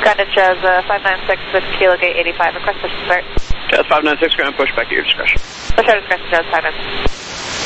Got it, Jazz 596 with Kilo Gate 85. Request push to start. Jazz 596, ground push back at your discretion. Push our discretion, Jazz 596.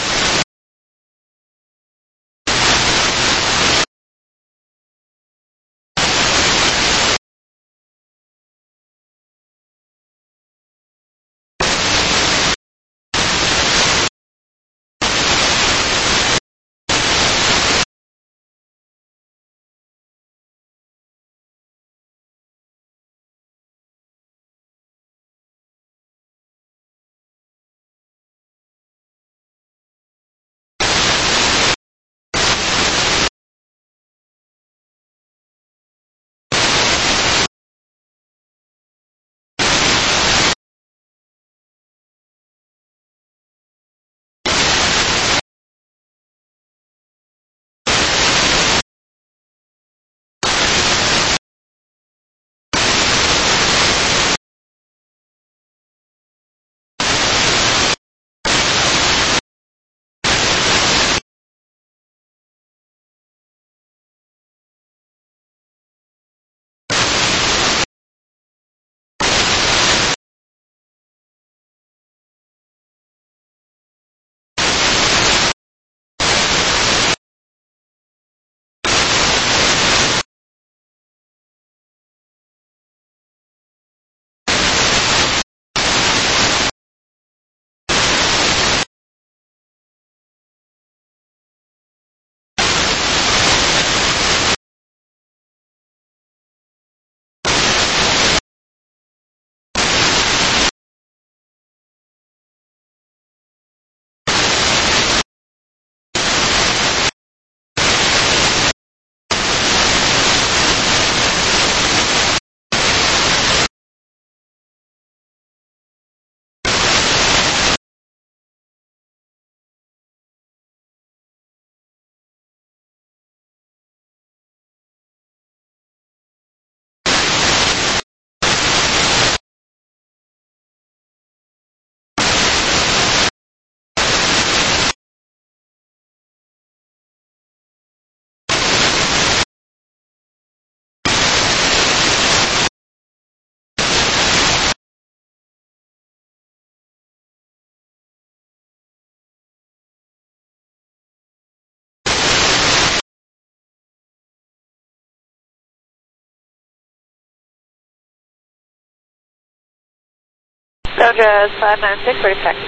So Jazz 596, ready to taxi.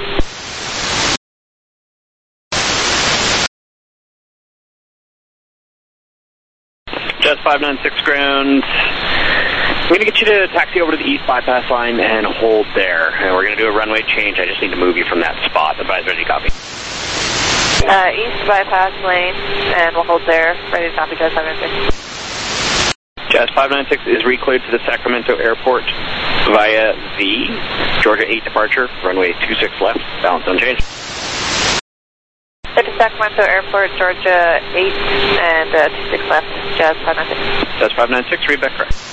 Jazz 596, ground. We're going to get you to taxi over to the east bypass line and hold there. And we're going to do a runway change. I just need to move you from that spot. Advise ready to copy. East bypass lane, and we'll hold there. Ready to copy, Jazz 596. Jazz 596 is recleared to the Sacramento Airport via the Georgia 8 departure, runway 26 left, balance unchanged. Head to Sacramento Airport, Georgia 8 and 26 left, Jazz 596. Jazz 596, read back correct.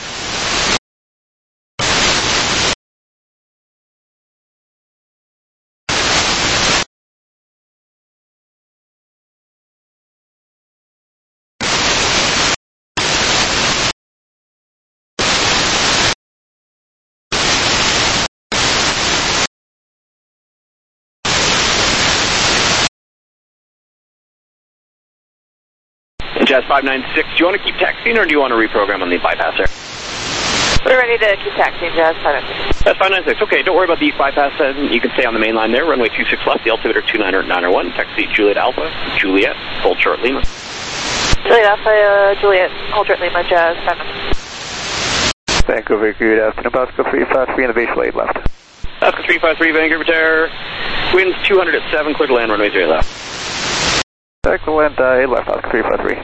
Jazz 596, do you want to keep taxiing or do you want to reprogram on the bypass there? We're ready to keep taxiing, Jazz 596. Jazz 596, okay, don't worry about the east bypass then. You can stay on the main line there, runway 26 left, the altimeter 29901, taxi Juliet Alpha, Juliet, hold short Lima. Juliet Alpha, Juliet, hold short Lima, Jazz 596. Vancouver, good afternoon, Pascal 353 in the base lane left. Pascal 353, Vancouver Tower, winds 200 at 7, clear to land, runway 0 left. Excellent, 8 left, Pascal 353.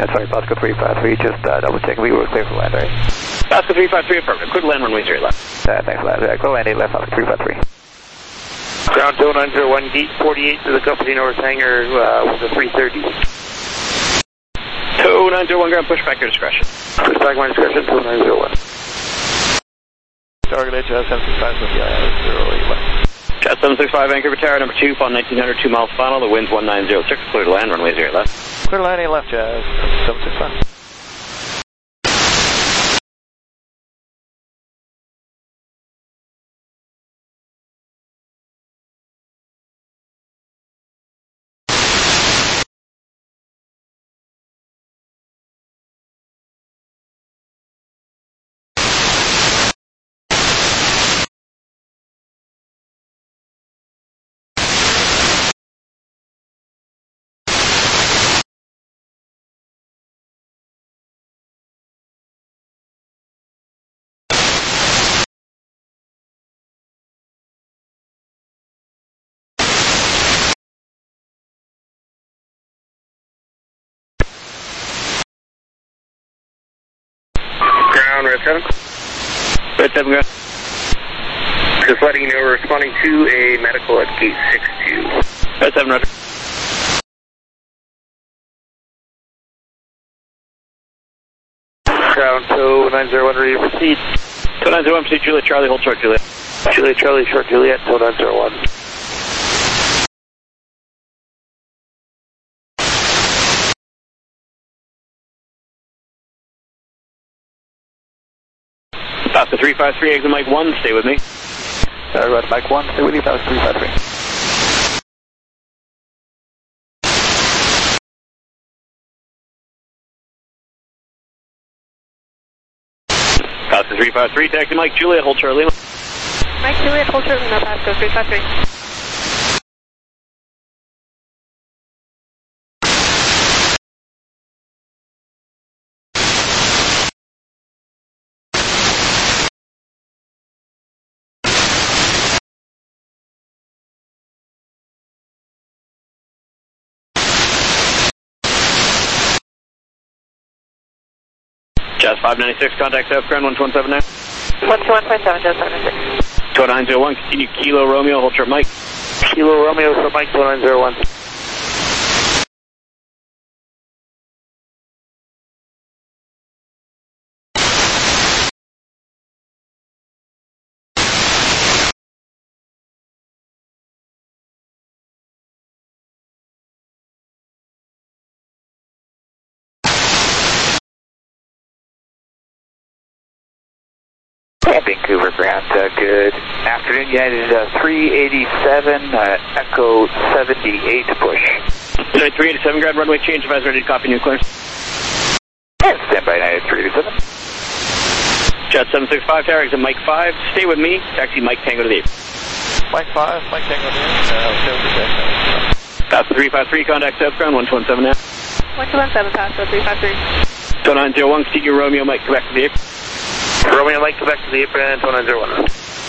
Yeah, sorry, Pasco 353, just double check we were clear for land, right? Pasco 353, affirmative. Clear to land runway 0 left. Thanks, land. Clear land 8 left, Pasco 353. Ground 0901, gate 48 to the company north hangar with a 330. 0901, ground, push back your discretion. Push back my discretion, 0901. Target H765 with the IR 08 left. Jet 765, Vancouver Tower, number 2, fall 1900, 2 miles final. The wind's 1906, clear to land, runway 0 left. Clear to land 8 left, Jazz 765. Red 7. Red 7, ground. Just letting you know we're responding to a medical at gate 62. Red 7, roger. Ground 0901, ready to proceed. 0901, proceed Juliet Charlie, hold short Juliet. Juliet Charlie, short Juliet, 0901. Pasco 353, exit Mike 1, stay with me. Right, Mike 1, stay with you, Pasco 353. Pasco 353, taxi Mike Juliet, hold short Lima. Mike Juliet, hold short Lima, Pasco 353. Jazz 596, contact South Ground 1179. 121.7, Jazz 596. 2901, continue Kilo Romeo, hold short Mike. Kilo Romeo for Mike 0901. Vancouver ground, good afternoon, United 387, Echo 78 push. United 387, ground, runway change, advise ready to copy new clearance. And stand by United 387. Jet 765, tower, exit Mike 5, stay with me, taxi Mike Tango to the 8. Mike 5, Mike Tango to the 8. Pasco 353, contact South Ground 1217 now. 1217, Pasco 353. 2901, continue Romeo, Mike, Quebec to the 8. Romeo, Mike, Quebec to the apron, 0901.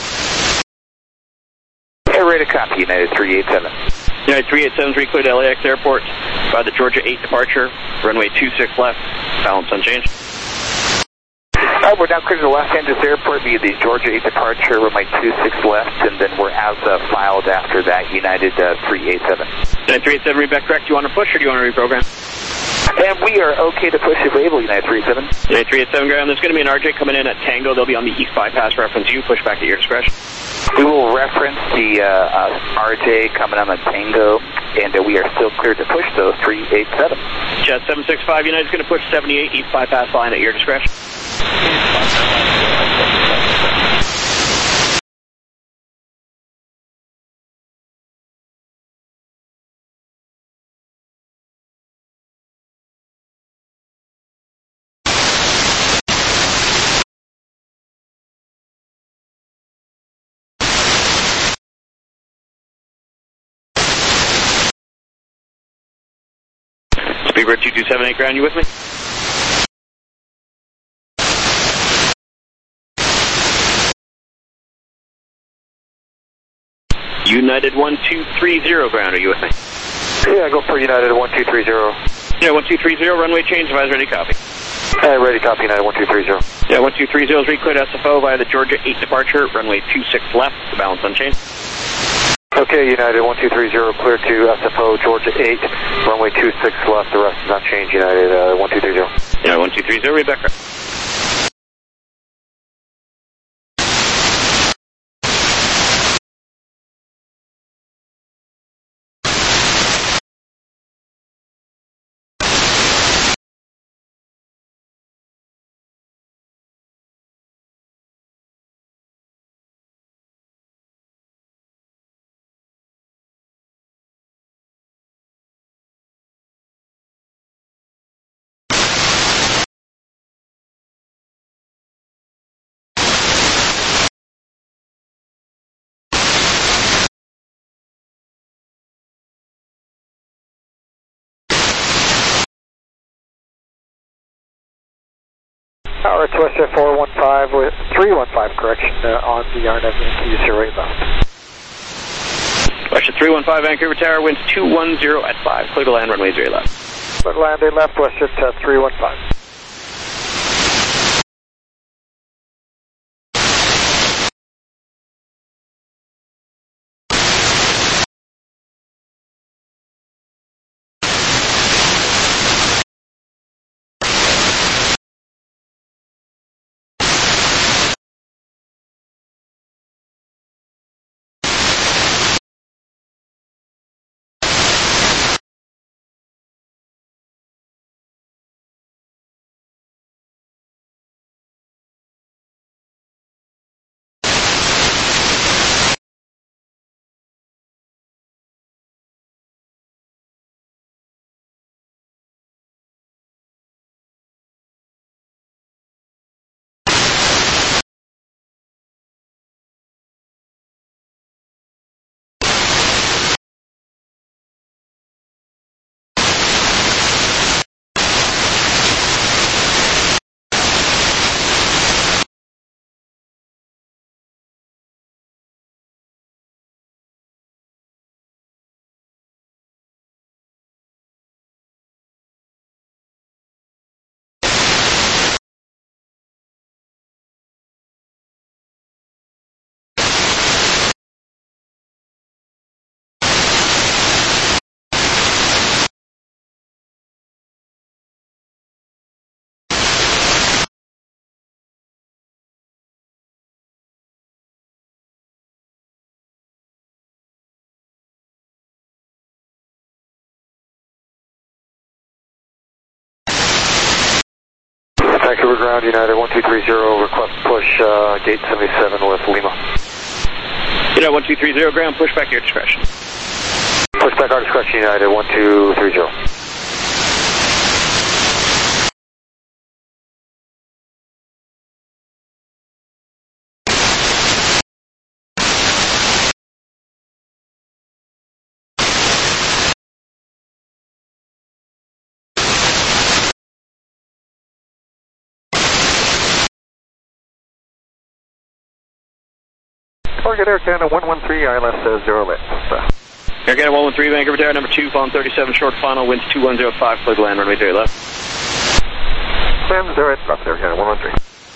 Hey, ready to copy, United 387. United 387 is cleared to LAX Airport by the Georgia 8 departure, runway 26 left, balance unchanged. We're now clear to Los Angeles Airport via the Georgia 8 departure, runway 26 left, and then we're as filed after that, United 387. United 387, read back correct. Do you want to push or do you want to reprogram? And we are okay to push if able, United 387. United 387, ground. There's going to be an RJ coming in at Tango. They'll be on the east bypass. Reference you. Push back at your discretion. We will reference the RJ coming on the Tango, and we are still cleared to push, though, 387. Jet 765, United's going to push 78, east bypass line at your discretion. Speedbird 2278, ground, you with me? United 1230, ground, are you with me? Yeah, go for United 1230. Yeah, 1230, runway change, advise ready, copy. Ready, copy, United 1230. Yeah, 1230 is recleared SFO via the Georgia 8 departure, runway 26 left, the balance unchanged. Okay, United 1230, clear to SFO Georgia 8, runway 26 left, the rest is unchanged, United 1230. Yeah, 1230, read back. Tower to Westjet 415 with 315 correction on the RNAV to use your right left. Westjet 315 Vancouver Tower, winds 210 at 5, clear to land, runway 0 left. Clear to land, left, Westjet 315. Vancouver ground, United 1230, request push gate 77 with Lima. United 1230, ground, push back your discretion. Push back our discretion, United 1230. Target Air Canada 113, ILS 0 lit. Air Canada 113, Vancouver Tower, number 2, phone 37, short final, winds 2105, clear to land, runway 0 left. Land 0 left, Air Canada 113.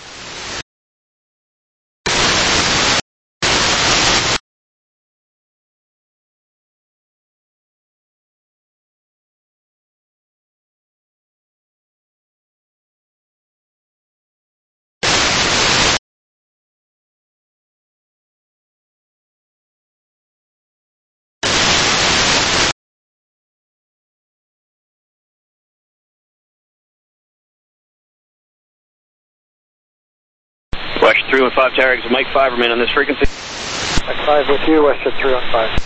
Westjet 315 Tower, exit Mike 5, remain on this frequency. Mike 5 with you, Westjet 315.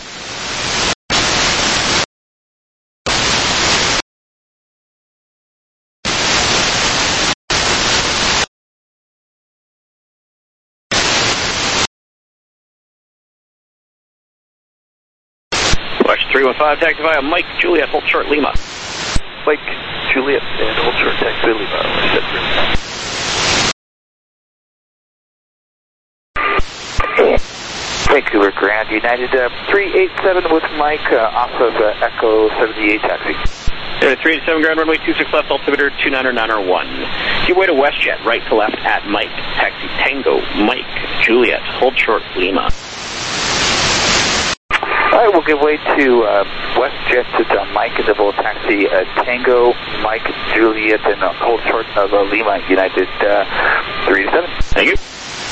Westjet 315, taxi via Mike Juliet, hold short Lima. Mike Juliet and hold short taxi Lima, Westjet 315. Vancouver Grand United 387 with Mike off of Echo 78 taxi. 387 ground runway 26 left, altimeter 29901. Give way to WestJet, right to left at Mike. Taxi Tango, Mike, Juliet, hold short, Lima. All right, we'll give way to WestJet to Mike, and then we'll taxi Tango, Mike, Juliet, and hold short of Lima, United 387. Thank you.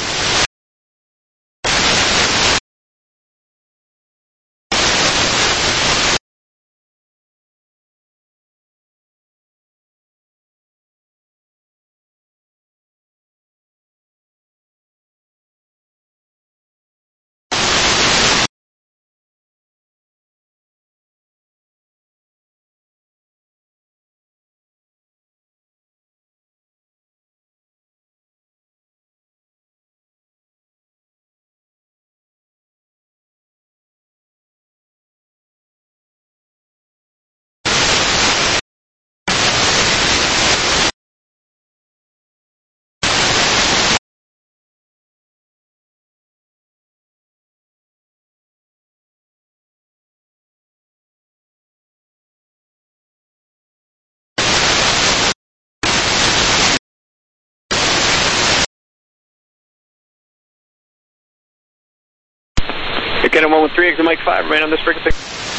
You're getting 113, exit Mike 5, remain on this frequency.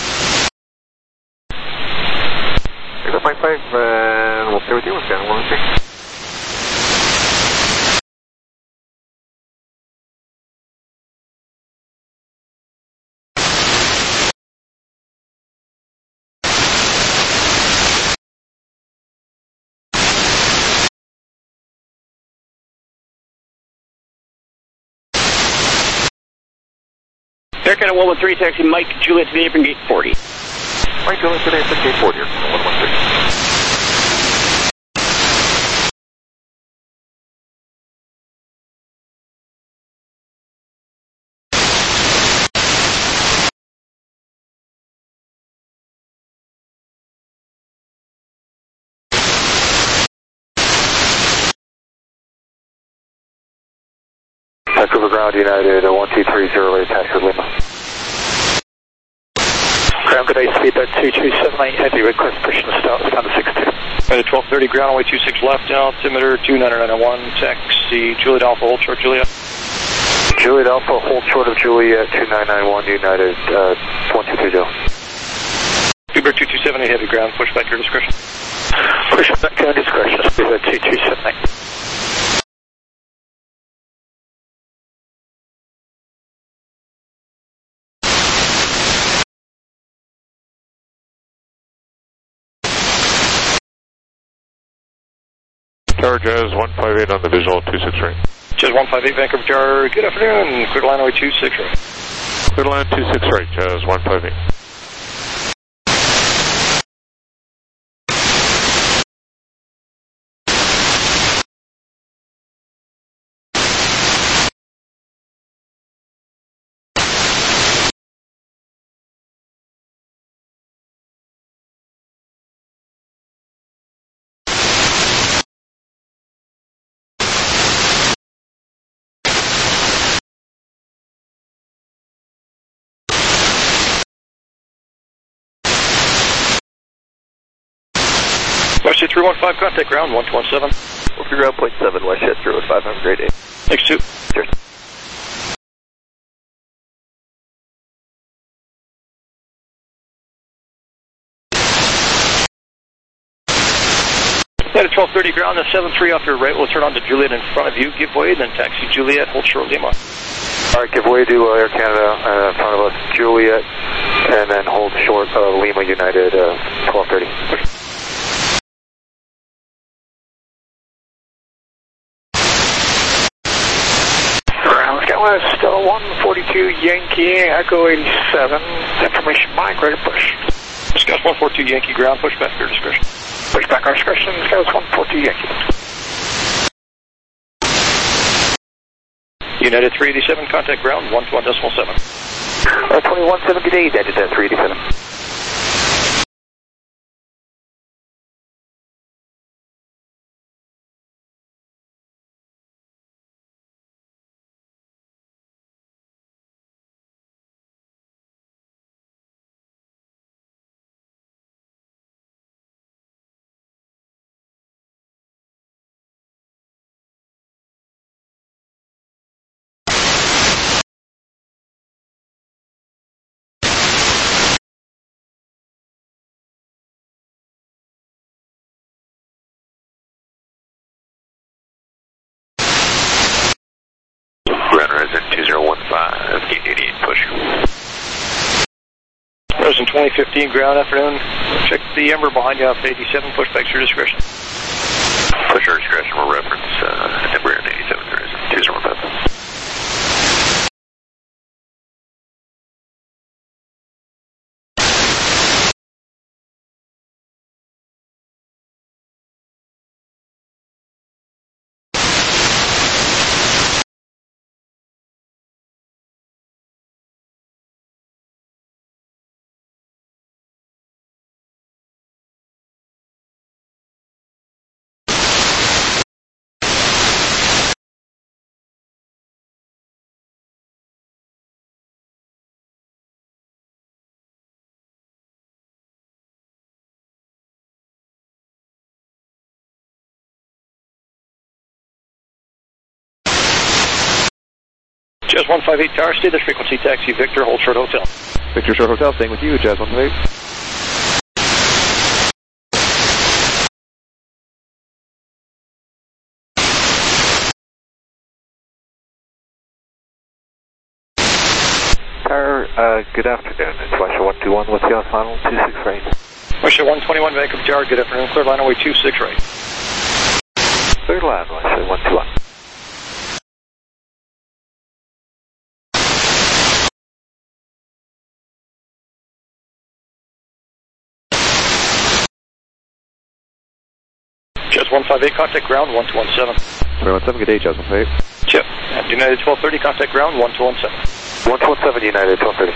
Exit Mike 5, and we'll stay with you. We'll stand 113. Air Canada 113, taxi Mike, Juliet to the apron gate 40. Mike, Juliet to the apron gate 40, 113. Vancouver ground, United 1230, taxi Lima. Ground, good day, speedbird 2278, heavy request, pushing to start, stand to 62. At 1230 ground, runway 26 left, altimeter 29901, taxi Juliet Alpha, hold short, Juliet. Juliet Alpha, hold short of Juliet 2991, United 1230. Speedbird 2278, heavy ground, push back your discretion. Push back your discretion, speedbird 2278. Tower Jazz 158 on the visual 26 right. Jazz 158, Vancouver Tower, good afternoon, clear to line runway 26 right. Clear to line 26 right, Jazz 158. WestJet 315, contact ground 1217. Over ground, point 7, WestJet 315, have a great day. Thanks, 2. Cheers. At 1230 ground, 73 off your right, we'll turn on to Juliet in front of you, give way, then taxi Juliet, hold short Lima. All right, give way to Air Canada in front of us, Juliet, and then hold short Lima United 1230. West 142 Yankee Echo 87, information Mike, ready to push. Scouts 142 Yankee ground, push back your discretion. Push back our discretion, Scouts 142 Yankee. United 387, contact ground 121.7. 2170 days, United 387. Ground Horizon 2015, gate 88, push. Horizon 2015, ground afternoon. Check the Ember behind you off 87, push back to your discretion. Push your discretion, will reference Ember and 87, Horizon 2015. Jazz 158 Tower, stay this frequency, taxi Victor, hold short hotel. Victor Short Hotel, staying with you, Jazz 158. Tower, good afternoon. It's Russia 121 with you on final 26 right. Russia 121, Vancouver Tower, good afternoon. Clear line away 26 right. Third line, Russia 121. Jazz 158, contact ground 1217. 317, good day, Jazz 158. Chip, United 1230, contact ground 1217. 117 United 1230.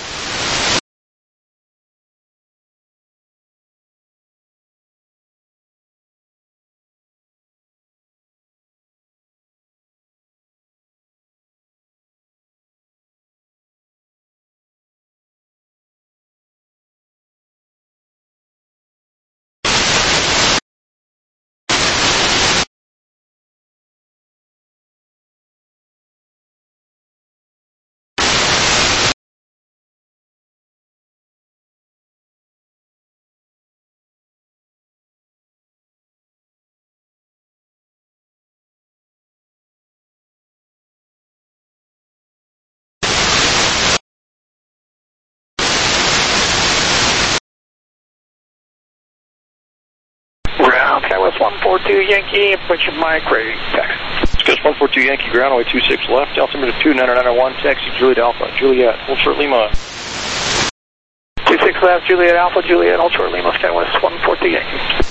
Ground, Skywest 142 Yankee, put your mic ready. Skywest 142 Yankee, ground away 26 left, altimeter 2991, taxi Juliet Alpha, Juliet, hold short Lima. 26 left, Juliet Alpha, Juliet, hold short Lima, Skywest 142 Yankee.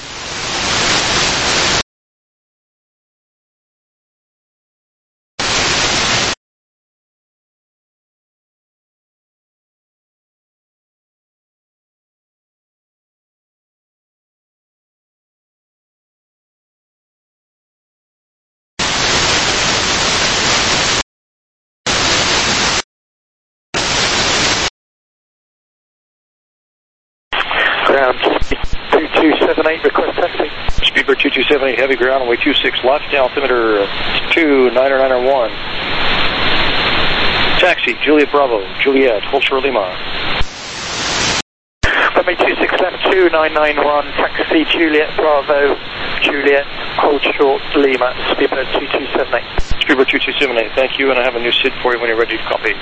Ground 2278, request taxi. Speedbird 2278, heavy ground, way 26 left, altimeter 2991. Taxi, Juliet Bravo, Juliet, hold short Lima. Runway 26 left, 2991, taxi, Juliet Bravo, Juliet, hold short Lima, Speedbird 2278. Speedbird 2278, thank you, and I have a new SID for you when you're ready to copy.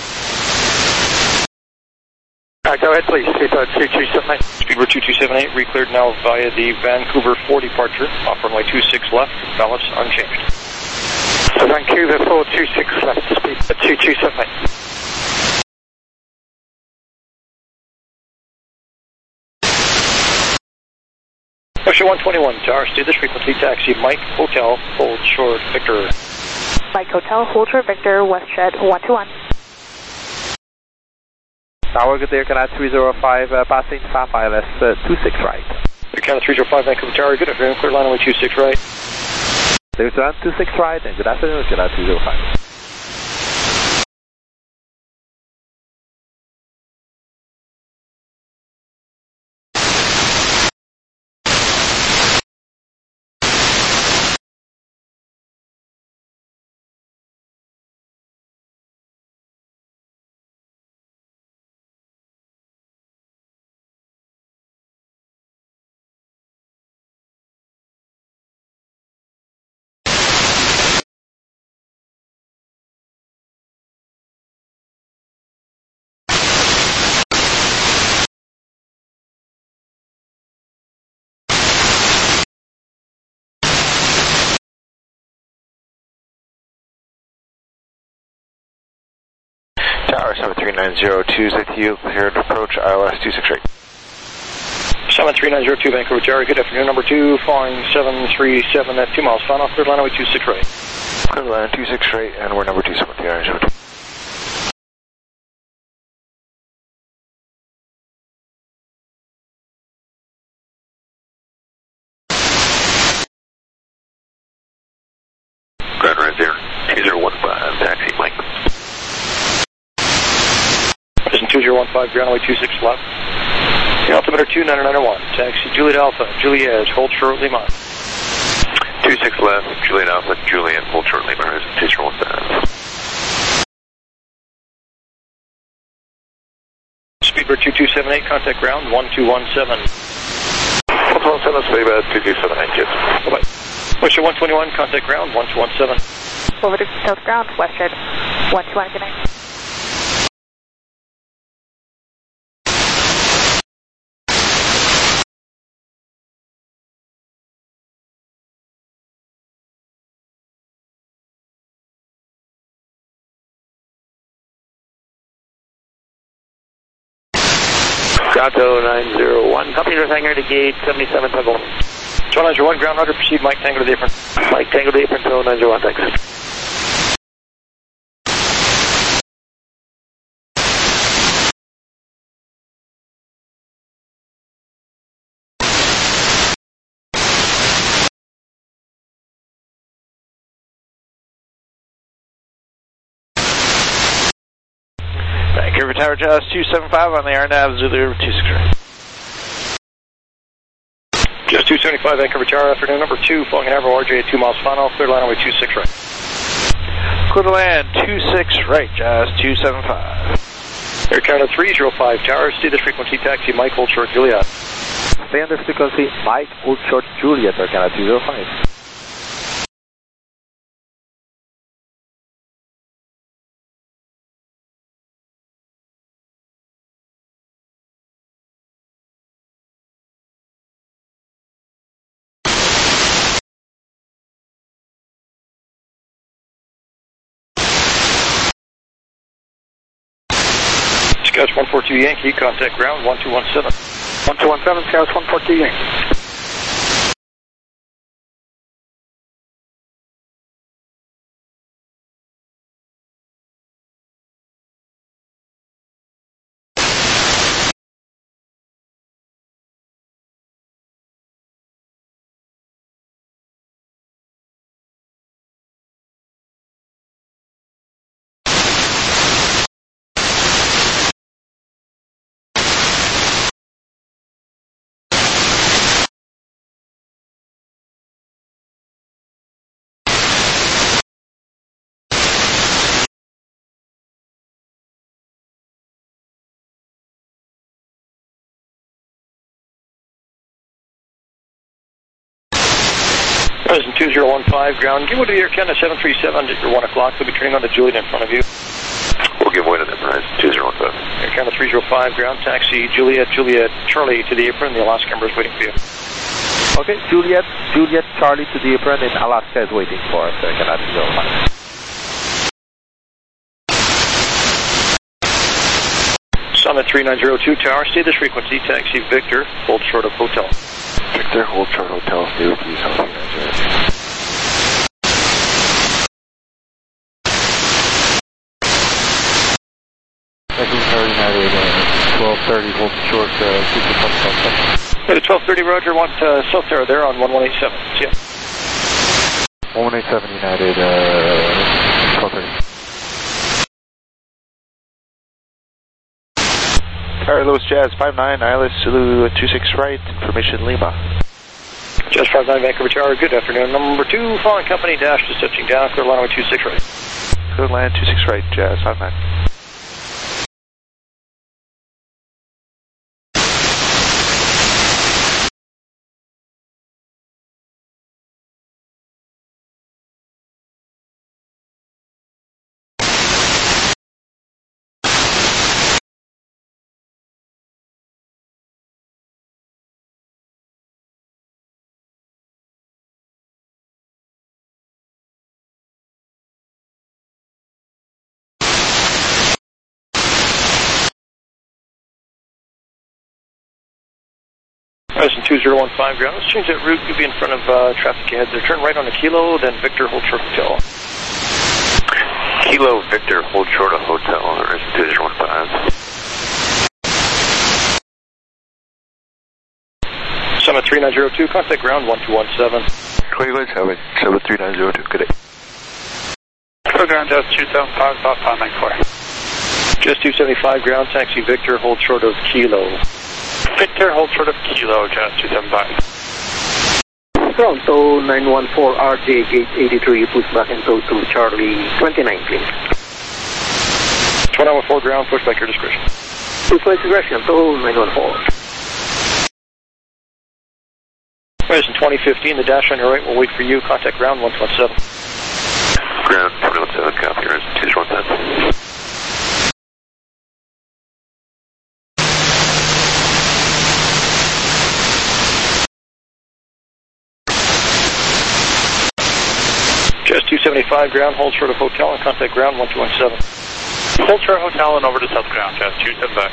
Go ahead, please. Speedbird 2278. Speedbird 2278, recleared now via the Vancouver 4 departure, off runway 26 left, balance unchanged. So Vancouver 426 left, Speedbird 2278. Russia 121, Tower, stay this frequency, taxi, Mike Hotel, hold short Victor. Mike Hotel, hold short Victor, WestJet 121. Tower, good day, Canada 305, passing FAP ILS 26 right. Canada 305, Vancouver Tower, good afternoon, clear line away 26 right. There's 26 right, and good afternoon, Canada 305. 73902 is with you, cleared approach ILS 26 right. 73902 Vancouver Jerry, good afternoon, number 2, flying 737 at 2 miles final, cleared line away 26 right. Cleared line 26 right, and we're number 2, 73902. Ground right there, 2015, taxi Mike. Precision 2015, ground away 26 left. Altimeter 29901, taxi Juliet Alpha, Juliet, hold short Lima. 26 left, Juliet Alpha, Juliet, hold short Lima, horizon 2015. Speedbird 2278, contact ground 1217. 1217, Speedbird 2278, yes. Bye-bye. Western 121, contact ground 1217. Over to South Ground, Western 121, good night. Gato 901, company to hangar to gate 77 Tango. 901, ground rudder, proceed Mike Tango to the apron. Mike Tango to the apron, 901, thanks. Vancouver Tower Jazz 275 on the RNAV Zulu 26 right. Just 275, Vancouver Tower, afternoon number 2, flying an Avro RJ at 2 miles final, clear line away 26 right. Clear to land 26 right, Jazz 275. Air Canada 305 Tower, stay this frequency, taxi Mike, hold short Juliet. Stay on this frequency, Mike, hold short Juliet, Air Canada 305. Scouts 142 Yankee, contact ground 1217. 1217, Scouts 142 Yankee. President 2015, ground, give way to the Air Canada 737 at your 1 o'clock. We'll be turning on the Juliet in front of you. We'll give way to them, horizon 2015. Air Canada 305, ground, taxi Juliet, Juliet, Charlie to the apron. The Alaska number is waiting for you. Okay, Juliet, Charlie to the apron, and Alaska is waiting for us, Air Canada 305. Summit 3902 Tower, stay this frequency, taxi Victor, hold short of hotel. Victor, hold short hotel, stay with you, South 390. Vancouver Tower United, 1230, hold short, super South. Hey, 1230 Roger, want South Tower there on 1187. See ya. 1187 United, 1230. Tower Louis Jazz 59, ILS Zulu 26 right, information Lima. Jazz 59, Vancouver Tower, good afternoon. Number 2, following company, dash to touching down, clear line 26 right. Clear land 26 right, Jazz 59. Horizon 2015 ground. Let's change that route. You'll be in front of traffic ahead there. Turn right on the Kilo, then Victor, hold short hotel. Kilo, Victor, hold short of hotel. Horizon 2015. Summit 3902, contact ground 1217. What do you guys have it? 73902, good day. Ground Jazz 275, southbound 94. Jazz 275 ground, taxi Victor, hold short of Kilo. Victor, hold short of Kilo, Jazz 275. Ground, so 914 RJ gate 83, push back into to Charlie 29, please. 2914 ground, push back your discretion. Push back discretion, so 914. Horizon 2015, the dash on your right will wait for you. Contact ground 117. Ground 117, copy. Horizon 2015. Jazz 275 ground, hold short of hotel and contact ground 1217. Hold short hotel and over to south ground, Jazz 275.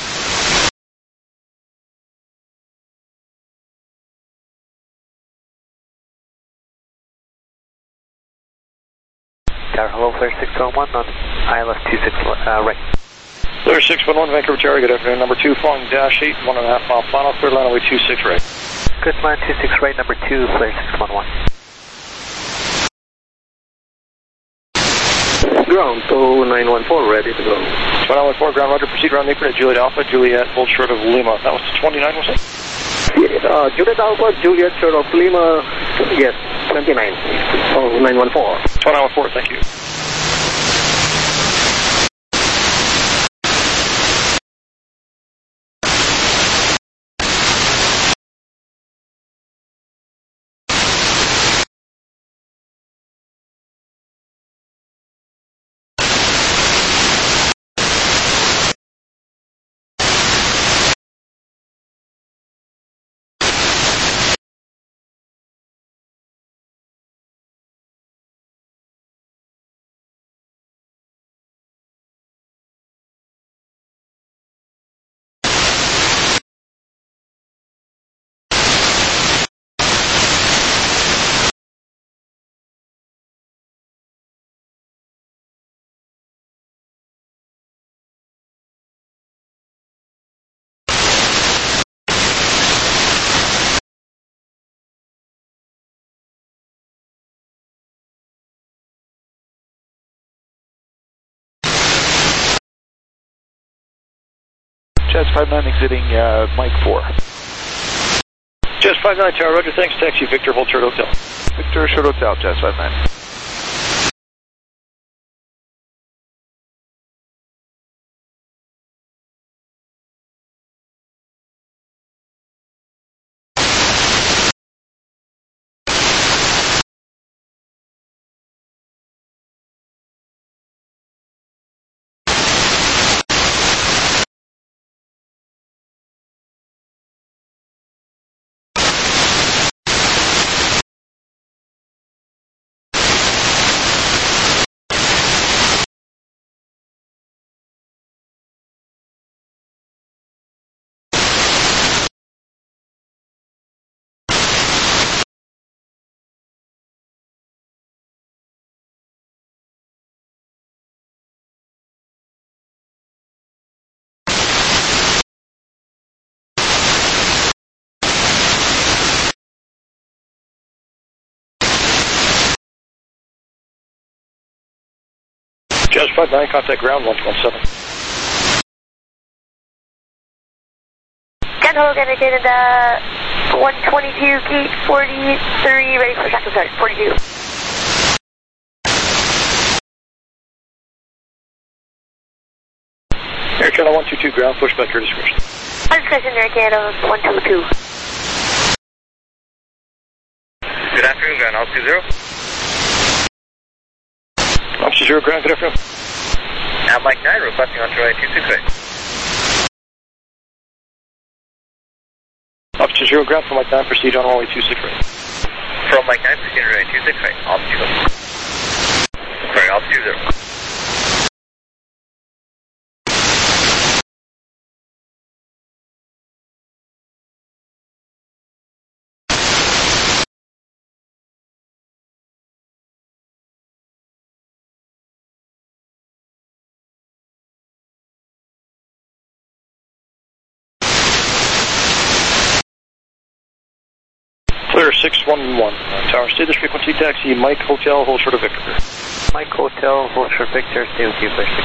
Hello, Flare 611 on ILS 26 right. Flare 611, Vancouver Tower, good afternoon. Number 2, following dash 8, 1.5 mile final, clear line away 26 right. Good line 26 right, number 2, Flare 611. Ground, so 914, ready to go. 2914, ground, roger, proceed around apron at Juliet Alpha, Juliet, hold short of Lima. That was 29, was it? Juliet Alpha, Juliet short of Lima, yes, 29. Oh, 914. 2914, thank you. Jazz 59 exiting Mike 4. Jazz 59 Tower, roger, thanks, taxi Victor, hold short hotel. Victor, short hotel, Jazz 59. Jazz 59, contact ground 117. Gunhole indicated 122, gate 43, ready for shotgun start, 42. Air Channel 122 ground, push back your discretion. Discretion, Air Canada 122. Good afternoon, ground altitude 0. Altitude 0 ground, good afternoon. Now Mike 9, requesting on runway 26 right. Altitude 0 ground from Mike 9, proceed on runway 26 right. From Mike 9, proceed on runway 26 right. Altitude 0. Sorry, altitude 0. Clear 611. Tower, stay this frequency, taxi Mike Hotel, hold short of Victor. Mike Hotel, hold short Victor, stay with you, please.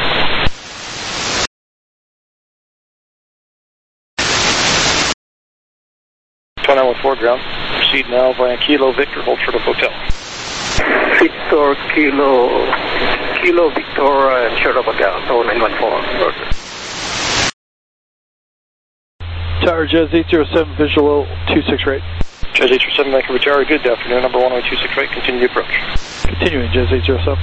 2914 ground. Proceed now via Kilo Victor, hold short of Hotel. Victor, Kilo Victor, and short of Hotel, 0914. Tower Jazz 807, visual 26 right. Jazz 807, Vancouver Tower, good afternoon, number 126 right, continue the approach. Continuing, Jazz 807.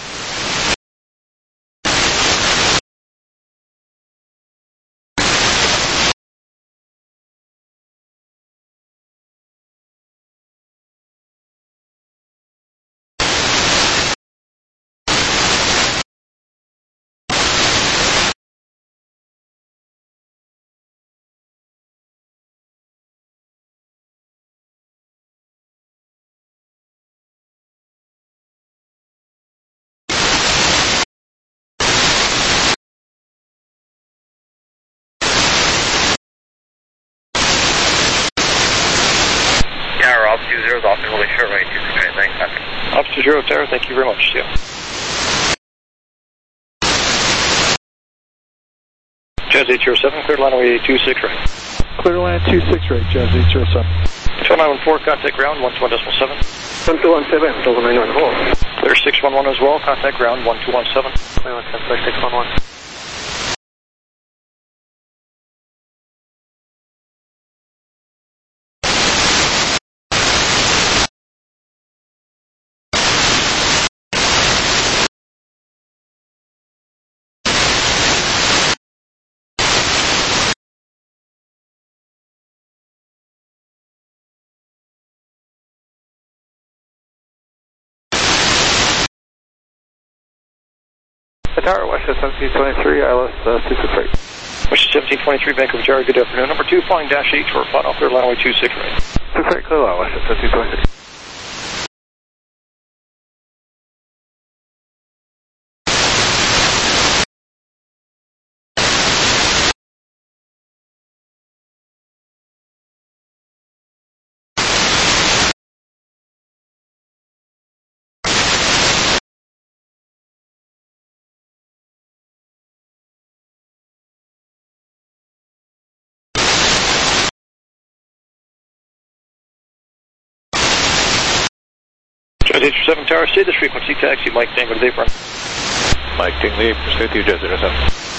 Officer 0 is off and holding short right, 26 right, thanks, Patrick. Officer 0 Tower, thank you very much, see ya. Jazz 807, cleared line away 26 right. Clear land 26 right, Jazz 807. 2914, contact ground 121.7. 1217, 0914. Clear 611 as well, contact ground 1217. 611. Tower, Western 1723, ILS 26 right. Western 1723, Vancouver Tower, good afternoon. Number 2, flying dash 8 for final clear line away 26 right. 6 right, clear line, Western 1723. Jazz 807 Tower, stay this frequency, taxi Mike Tango to the apron. Mike Tingley, stay with you, Jazz 807.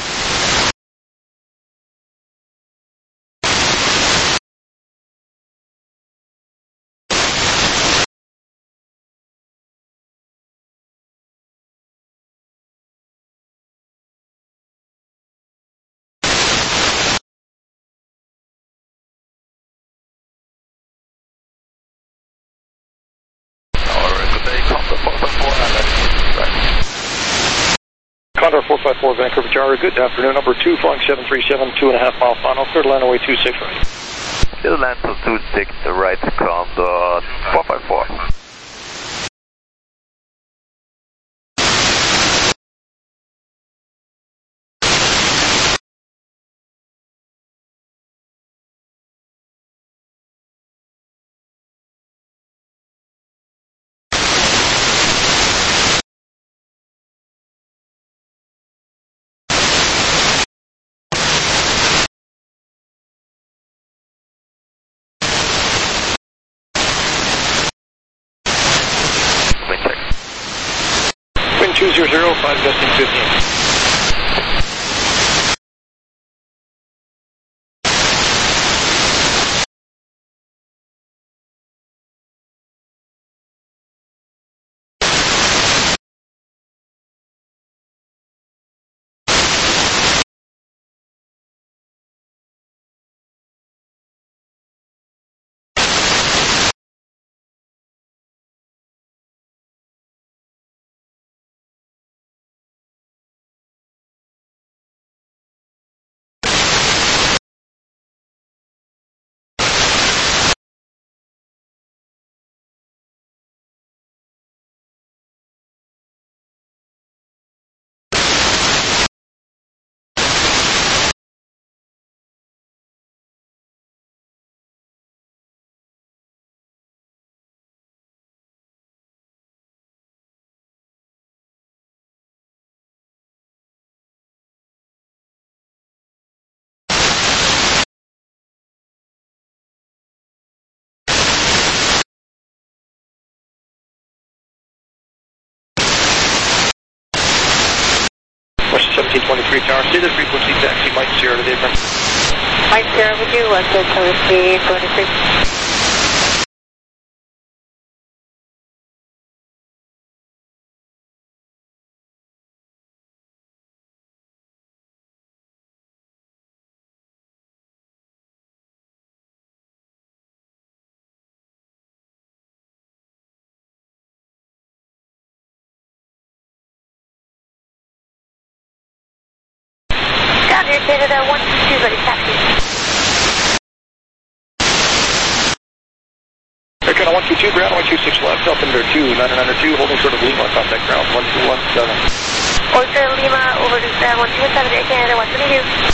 Condor 454, Vancouver Tower, good afternoon. Number 2, flying 737, 2.5 mile final, cleared line away 26 right. Clear land to 26 right, Condor 454. Wind 200, 5 gusting 15. 1723 tower, stay the frequency, taxi Mike Sierra to the apron. Mike Sierra with you, Westjet Tower C23. Data 122, ready, taxi. Air Channel 122, ground 126 left, altimeter 2992, holding short of Lima, contact ground 1217. Oyster Lima, over to 1217, Air Canada 122.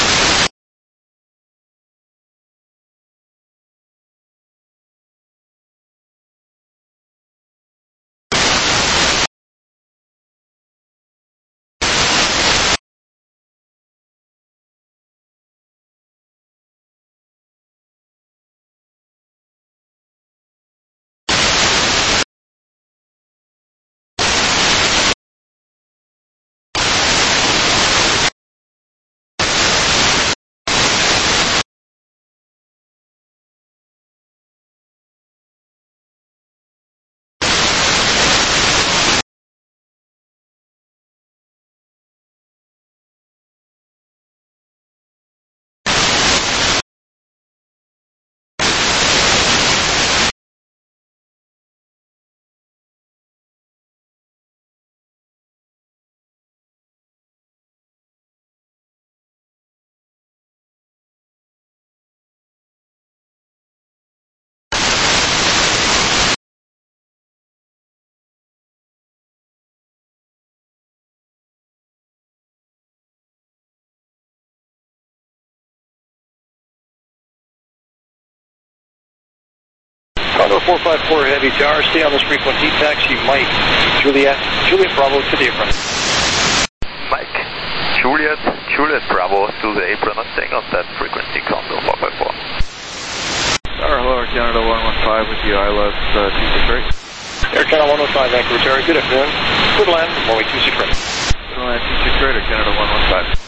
Condor 454 Heavy Tower, stay on this frequency, taxi Mike, Juliet Bravo to the apron. Mike, Juliet Bravo to the apron, and staying on that frequency, Condor 454. Hello, Air Canada 115 with you, ILS 268. Air Canada 115, Vancouver Terry, good afternoon. Good land, runway 26 ready. Good land 268, Air Canada 115.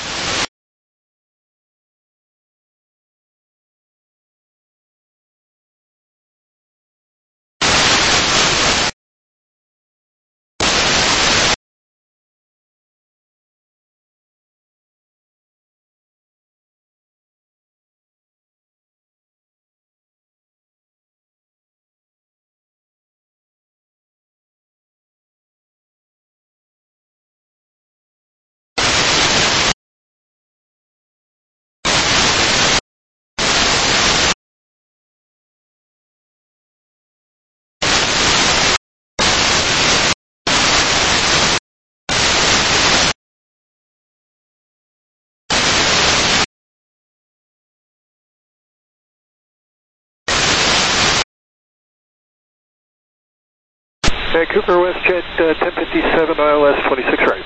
Vancouver WestJet 1057 ILS 26 right.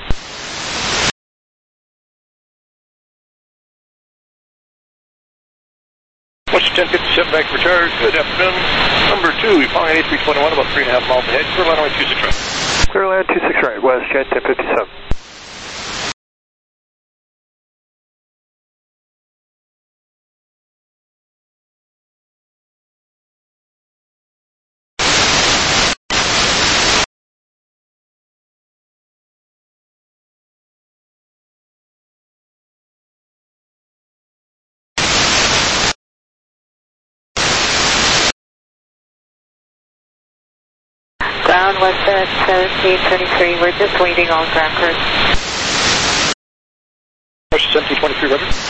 WestJet 1057 Vancouver Terry, good afternoon. Number 2, you're flying A321 about 3.5 miles ahead, clear land runway 26 right. Clear land 26 right, WestJet 1057. Ground WestJet 1723, we're just waiting on ground crew. WestJet 1723, ready.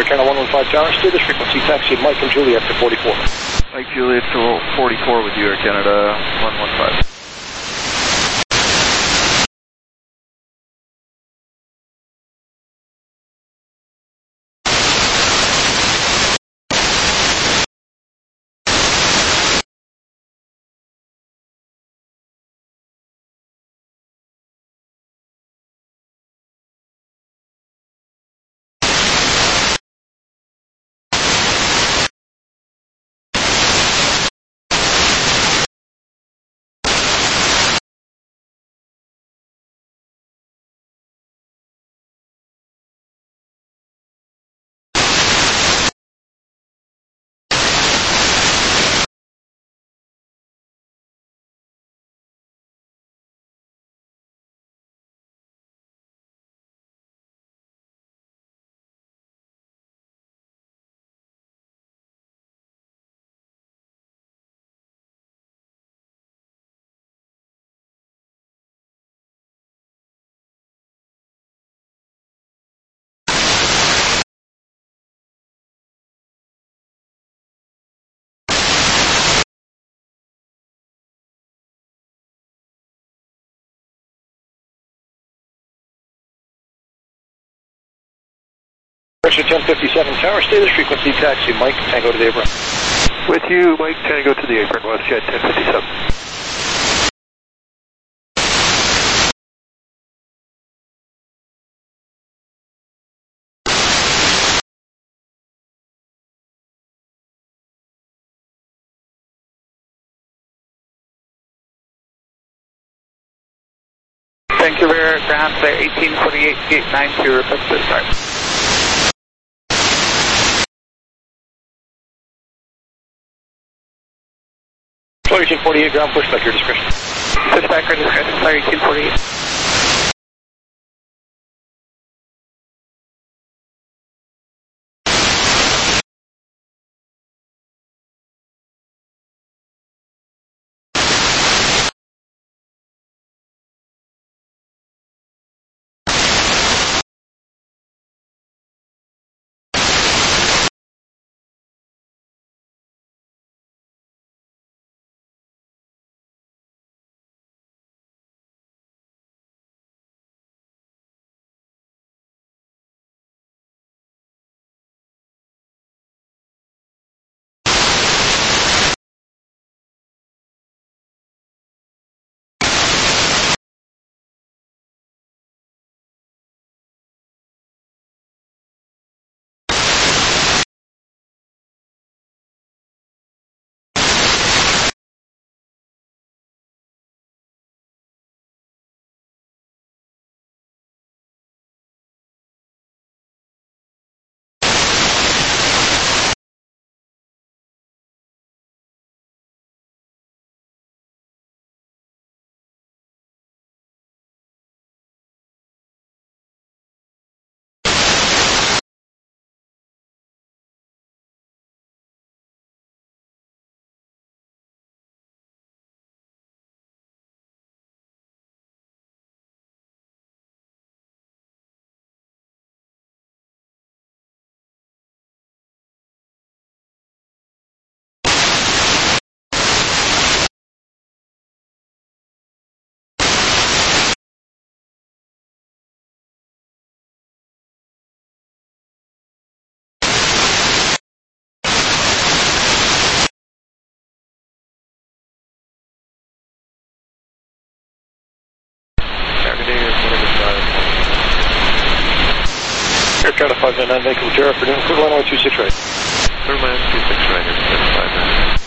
Air Canada 115 Tower, stay this frequency, taxi Mike and Juliet to 44. Mike Juliet to 44 with you, Air Canada 115. Pressure 1057 Tower, stay this frequency, taxi Mike, Tango to the apron. With you, Mike, Tango to the apron, WestJet 1057. Vancouver, ground clear 1848, gate 92, request to start. 1848, ground pushback, your discretion. Pushback, your discretion, sorry, 1848. Air Canada 599, Vancouver, Terra, afternoon, clear runway 26 right. Clear runway 26 right, Air Canada 599.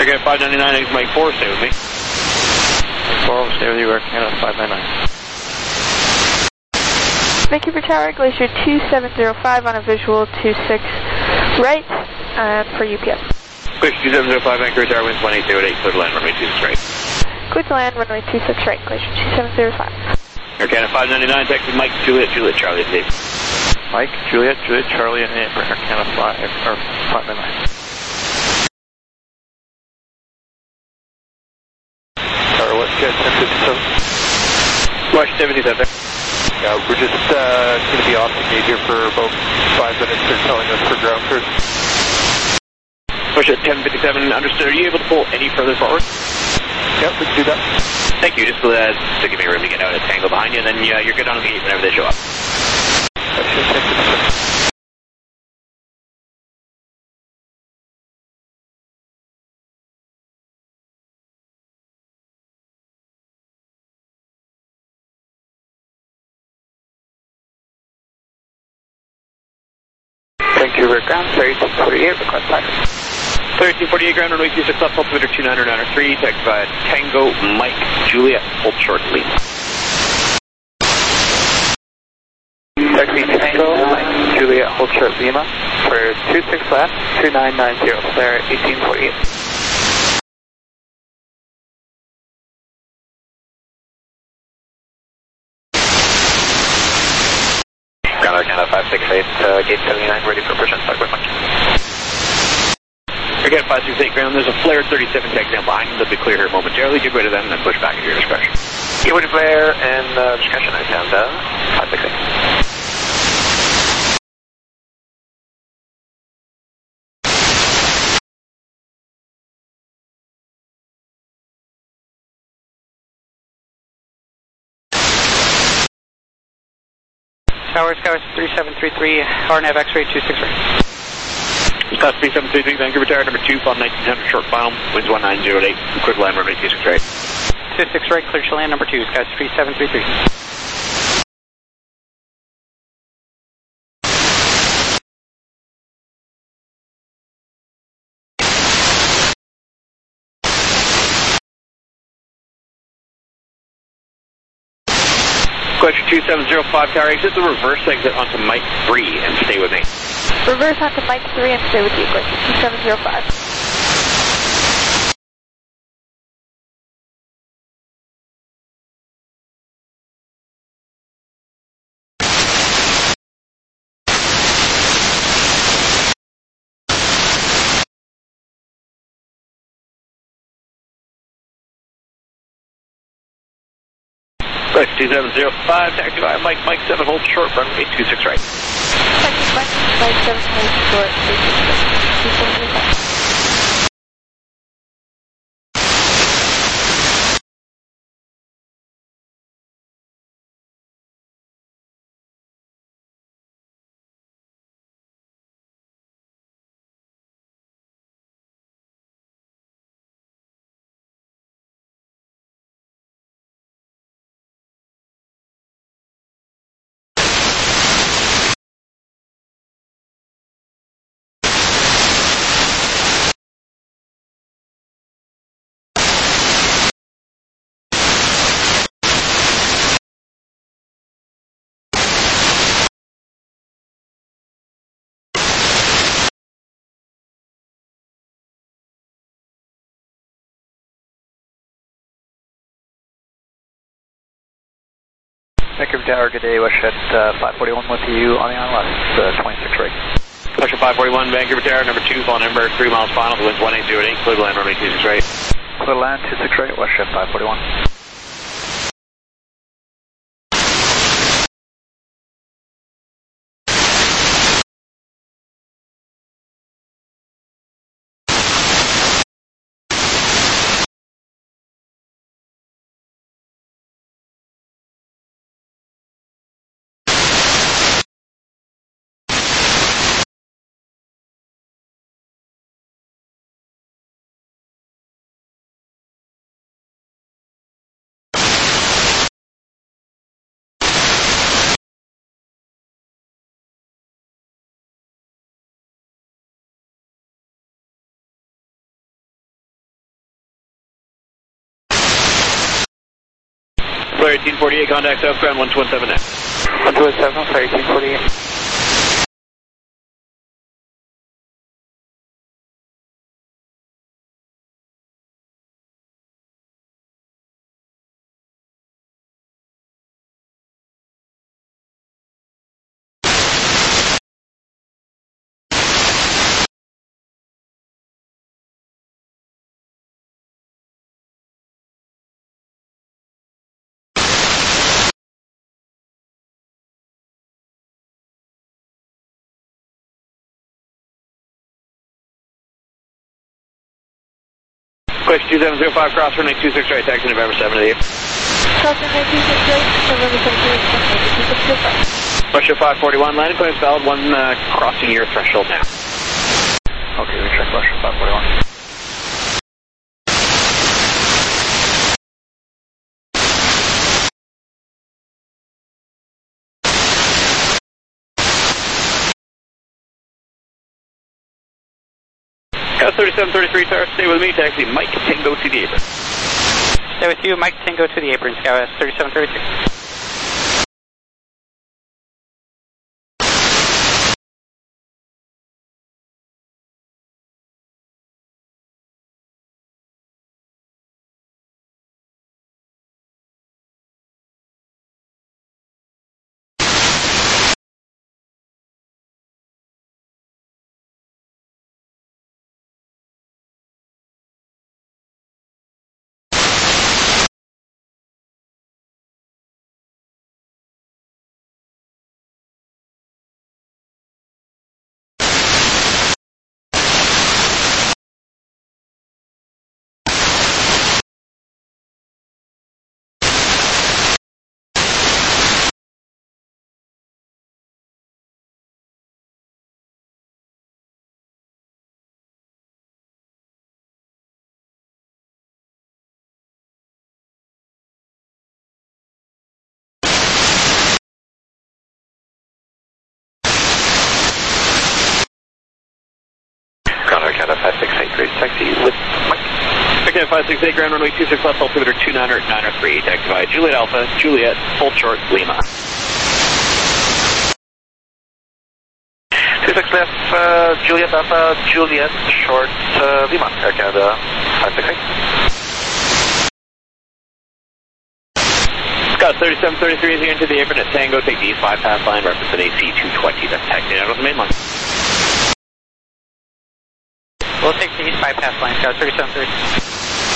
Again, 599, exit Mike 4, stay with me. 4, stay with you, Air Canada 599. Vancouver Tower, Glacier 2705 on a visual 26 right for UPS. Glacier 2705, Vancouver Tower, winds 1808, clear to land, runway 26 right. Clear to land, runway 26 right, Glacier 2705. Air Canada 599, taxi Mike, Juliet, Charlie, and Dave. Mike, Juliet, Charlie, and Dave for Air Canada 599. Tower, let's get 1057. Watch 77. We're just going to be off the gate here for about 5 minutes. They're telling us for ground crew. Push at 1057, understood. Are you able to pull any further forward? Yep, we can do that. Thank you, just to give me room to get out of the tangle behind you, and then you're good on the gate whenever they show up. Vancouver ground, 3248, request taxi. 1348 ground, runway 26 left, altimeter 2993, taxi by Tango Mike Juliet, hold short, lead. Taxi Tango Mike Juliet, hold short Lima for 26 left, 2990, there 1848. Ground Arcana 568, gate 79, ready for push and start with Mike. Again, 568 ground, there's a flare 37 taxi down behind them. They'll be clear here momentarily. Give way to them and then push back at your discretion. Give way to flare and discretion, I sound 568. Tower, Skywest 3733, RNAV X-ray 26 right. Scott 3733, Vancouver Tower, number 2, bomb 1900, short final, winds 1908, clear to land, runway 26 right. 26 right, clear to land, number 2, Skywest 3733. Question 2705, Tower, exit the reverse exit onto Mike 3 and stay with me. Reverse onto Mike 3 and stay with you, Glacier 2705. Question 2705, taxi by Mike 7, hold short, runway 26 right. Taxi Mike 7, hold short, 2705. Vancouver Tower, good day, Westjet 541 with you on the ILS, 26 right. Question 541, Vancouver Tower, number 2, fall number 3 miles final, winds 1808, clear to land, runway 26 right. Clear to land, 26 right, Westjet 541. Clear 1848, contact South Ground 127 now. 127, clear 1848. Question 2705, cross runway 26 right, taxi November 7 to the 8. Cross runway 26 right, November 7 to 8. Russia 541, landing clearance valid, one crossing your threshold now. Okay, we check Russia 541. Got 3733, sir. Stay with me. Taxi Mike Tango to the apron. Stay with you, Mike Tango to the apron. Scout 3733. Canada 568, great taxi with Mike. Canada 568, ground runway 26 left, altimeter 2903, taxi via Juliet Alpha, Juliet, full short, Lima. 26 left, Juliet Alpha, Juliet, short, Lima, Air Canada 568. Scott 3733 is here into the apron at Tango, take the East bypass line, reference an AC 220, that's taxi out of the main line. We'll take the East bypass line, Scout 3733.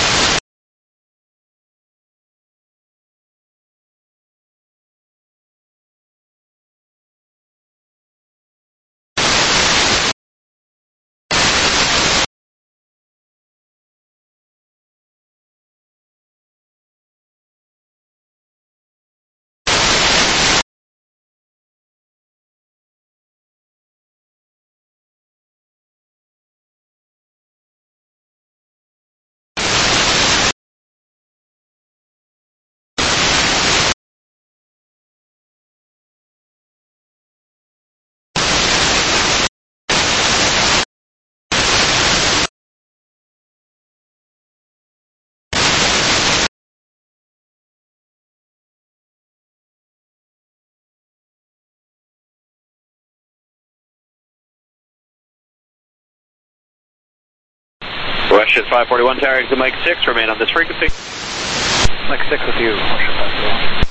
Westjet 541, tower exit Mike 6, remain on this frequency. Mike 6 with you, Westjet 541.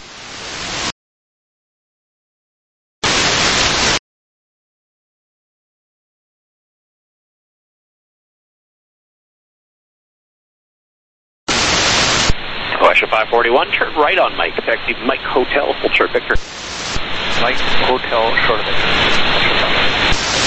Westjet 541, turn right on Mike, taxi Mike Hotel, full short Victor. Mike Hotel, short of Victor.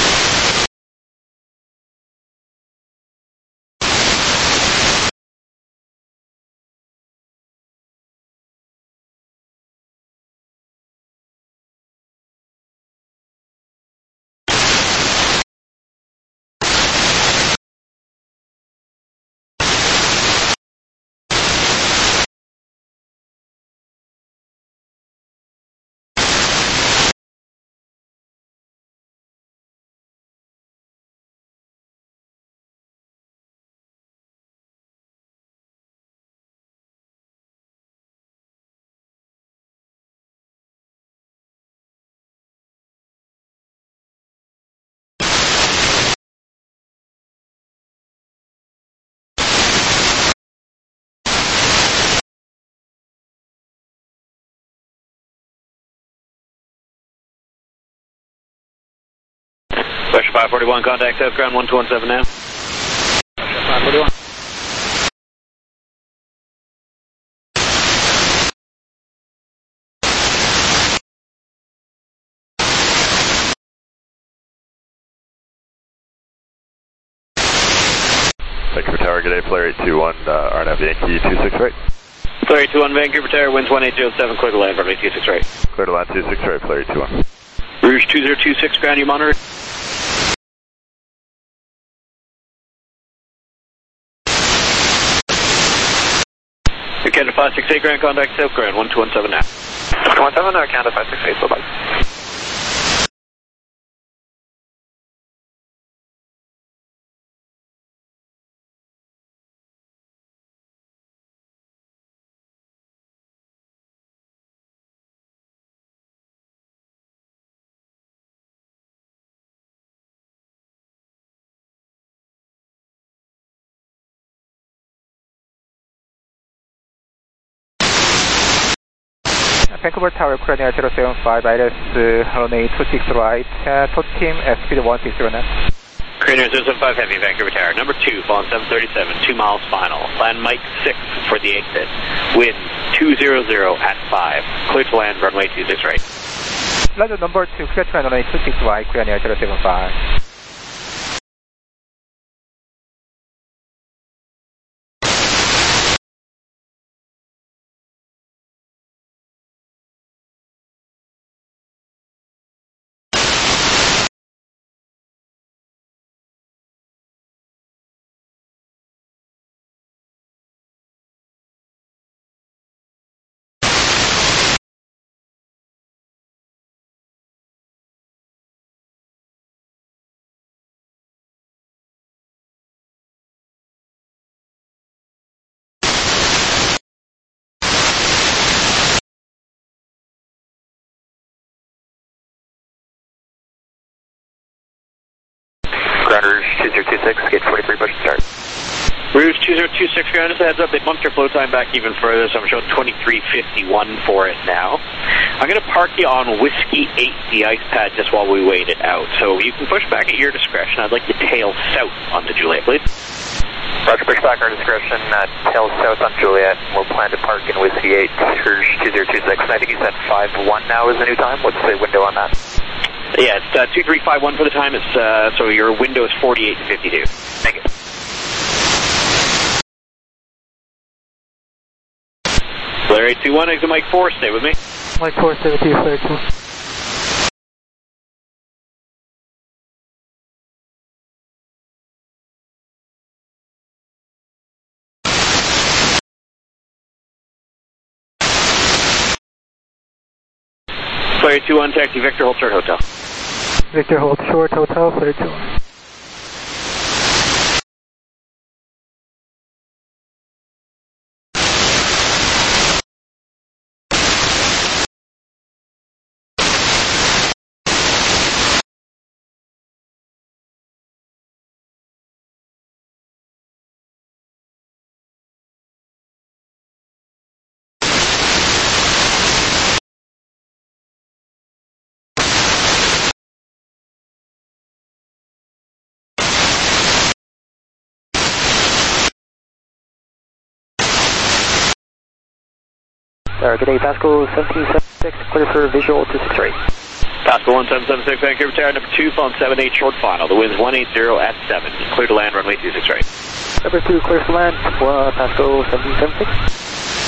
Question 541, contact South Ground 1217 now. 541. Vancouver Tower, good day, Flare 821, RNAV Yankee 26 right. Flare 821, Vancouver Tower, winds 1807, clear to land, runway 26 right. Clear to land 26 right, Flare 821. Rouge 2026, ground, you monitor. Canada 568, ground, contact South Ground 1217 now. 1217, Canada 568, bye-bye. Vancouver Tower, Korean Air 075, ILS runway 26 right, tow team at speed 160 now. Korean Air 075 Heavy, Vancouver Tower, number 2, falling 737, 2 miles final. Land Mike 6 for the exit. Wind 200 at 5. Clear to land, runway 26 right. Land number 2, clear to land runway 26 right, Korean Air 075. Ground Rouge 2026, gate 43, push start. Rouge 2026, ground, just a heads up, they bumped your flow time back even further, so I'm showing 23:51 for it now. I'm going to park you on Whiskey 8, the ice pad, just while we wait it out. So you can push back at your discretion. I'd like you to tail south onto Juliet, please. Roger, push back our discretion, tail south on Juliet. We'll plan to park in Whiskey 8, Rouge 2026. And I think you said 5-1 now is the new time. What's the window on that? Yeah, it's 2351 for the time. It's so your window is 48 to 52. Thank you. Flare 821, exit Mike 4, stay with me. Mike 4, stay with you, Flare 2. Flare 821, taxi Victor, hold short hotel. Victor, hold short hotel, Flare 2. Good day, Pascal 1776, clear for visual to 63. Pascal 1776, Vancouver Tower, number 2, phone 78, short final. The wind's 180 at 7. Clear to land, runway 26 right. Number 2, clear for land, Pascal 1776.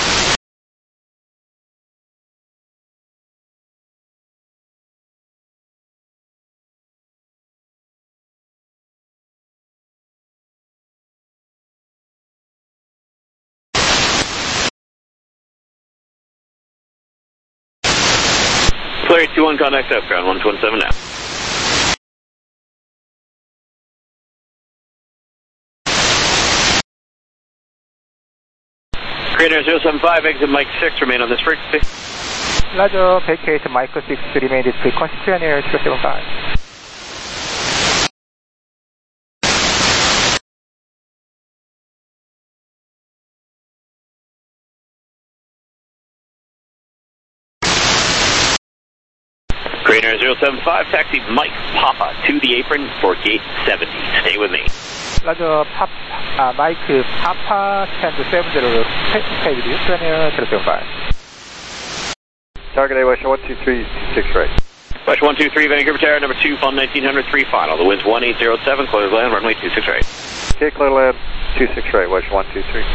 Flare 821, contact South Ground 1217 now. Korean Air 075, exit Mike 6, remain on this frequency. Roger, vacate Mike 6, remain this frequency, Korean Air 075. Korean Trainer 075, taxi Mike Papa to the apron for gate 70. Stay with me. Roger, Mike Papa 10-70, stay with you, Trainer 075. Target A, West 123, 6 right. West 123, Vancouver Tower, number 2, Fund 1903 final. The wind's 1807, clear to land, runway 26 right. Okay, clear to land, 26 right, West 123.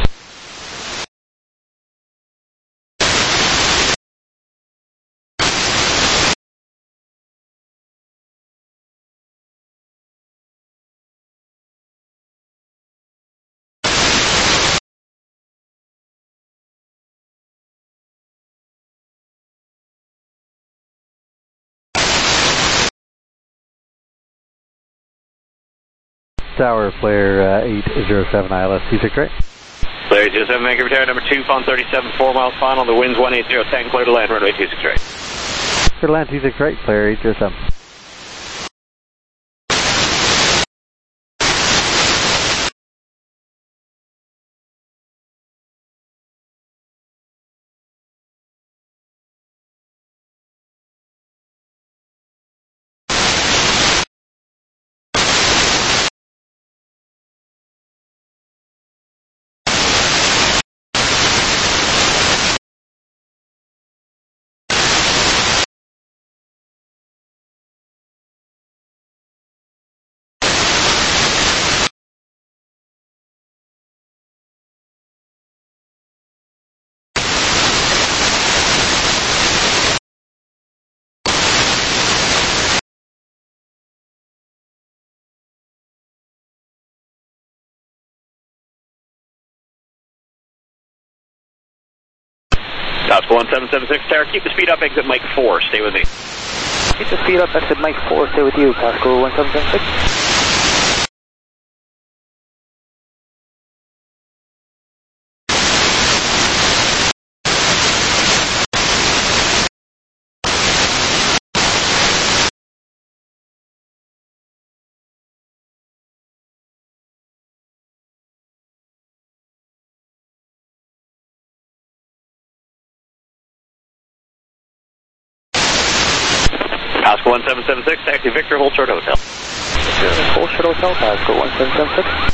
Tower, Flare 807 ILS 26 right. Flare 807, Vancouver Tower, number 2, Fund 37, 4 miles final. The wind's 18010, clear to land, runway 26 right. Clear to land 26 right, Flare 807. Oscar 1776, Tower, keep the speed up, exit Mike 4, stay with me. Keep the speed up, exit Mike 4, stay with you, Oscar 1776. Oscar 1776, taxi Victor, hold short hotel. Hold short hotel, Oscar 1776.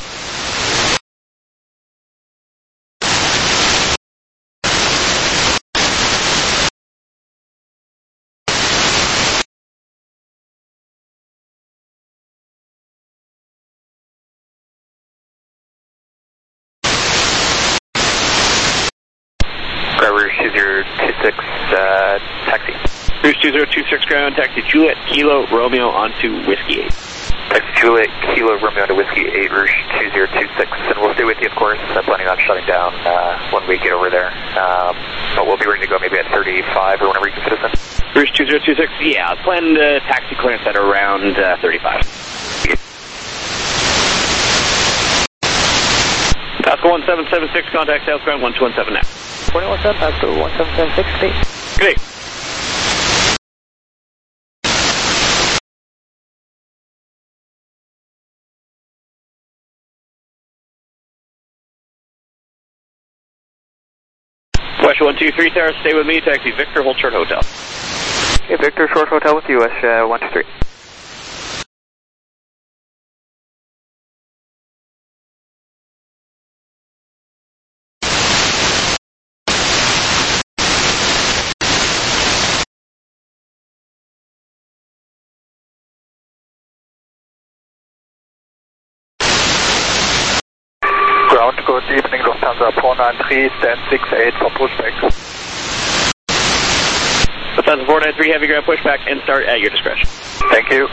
Rouge 2026, taxi. Rouge 2026, ground, taxi Juliet, Kilo, Romeo onto Whiskey 8. Taxi Juliet, Kilo, Romeo onto Whiskey 8, Rouge 2026. And we'll stay with you, of course. I'm planning on shutting down when we get over there. But we'll be ready to go maybe at 35 or whenever you can fit us in. Rouge 2026, yeah, plan taxi clearance at around 35. Oscar 1776, contact South Ground 1217 now. 2117, Oscar 1776, stay. Good day. West 123, Tower, stay with me, taxi Victor, hold short hotel. Okay, Victor, short hotel with you, West 123. Ground, good evening, Lufthansa 493, stand 68 for pushback. Lufthansa 493, heavy ground pushback and start at your discretion. Thank you.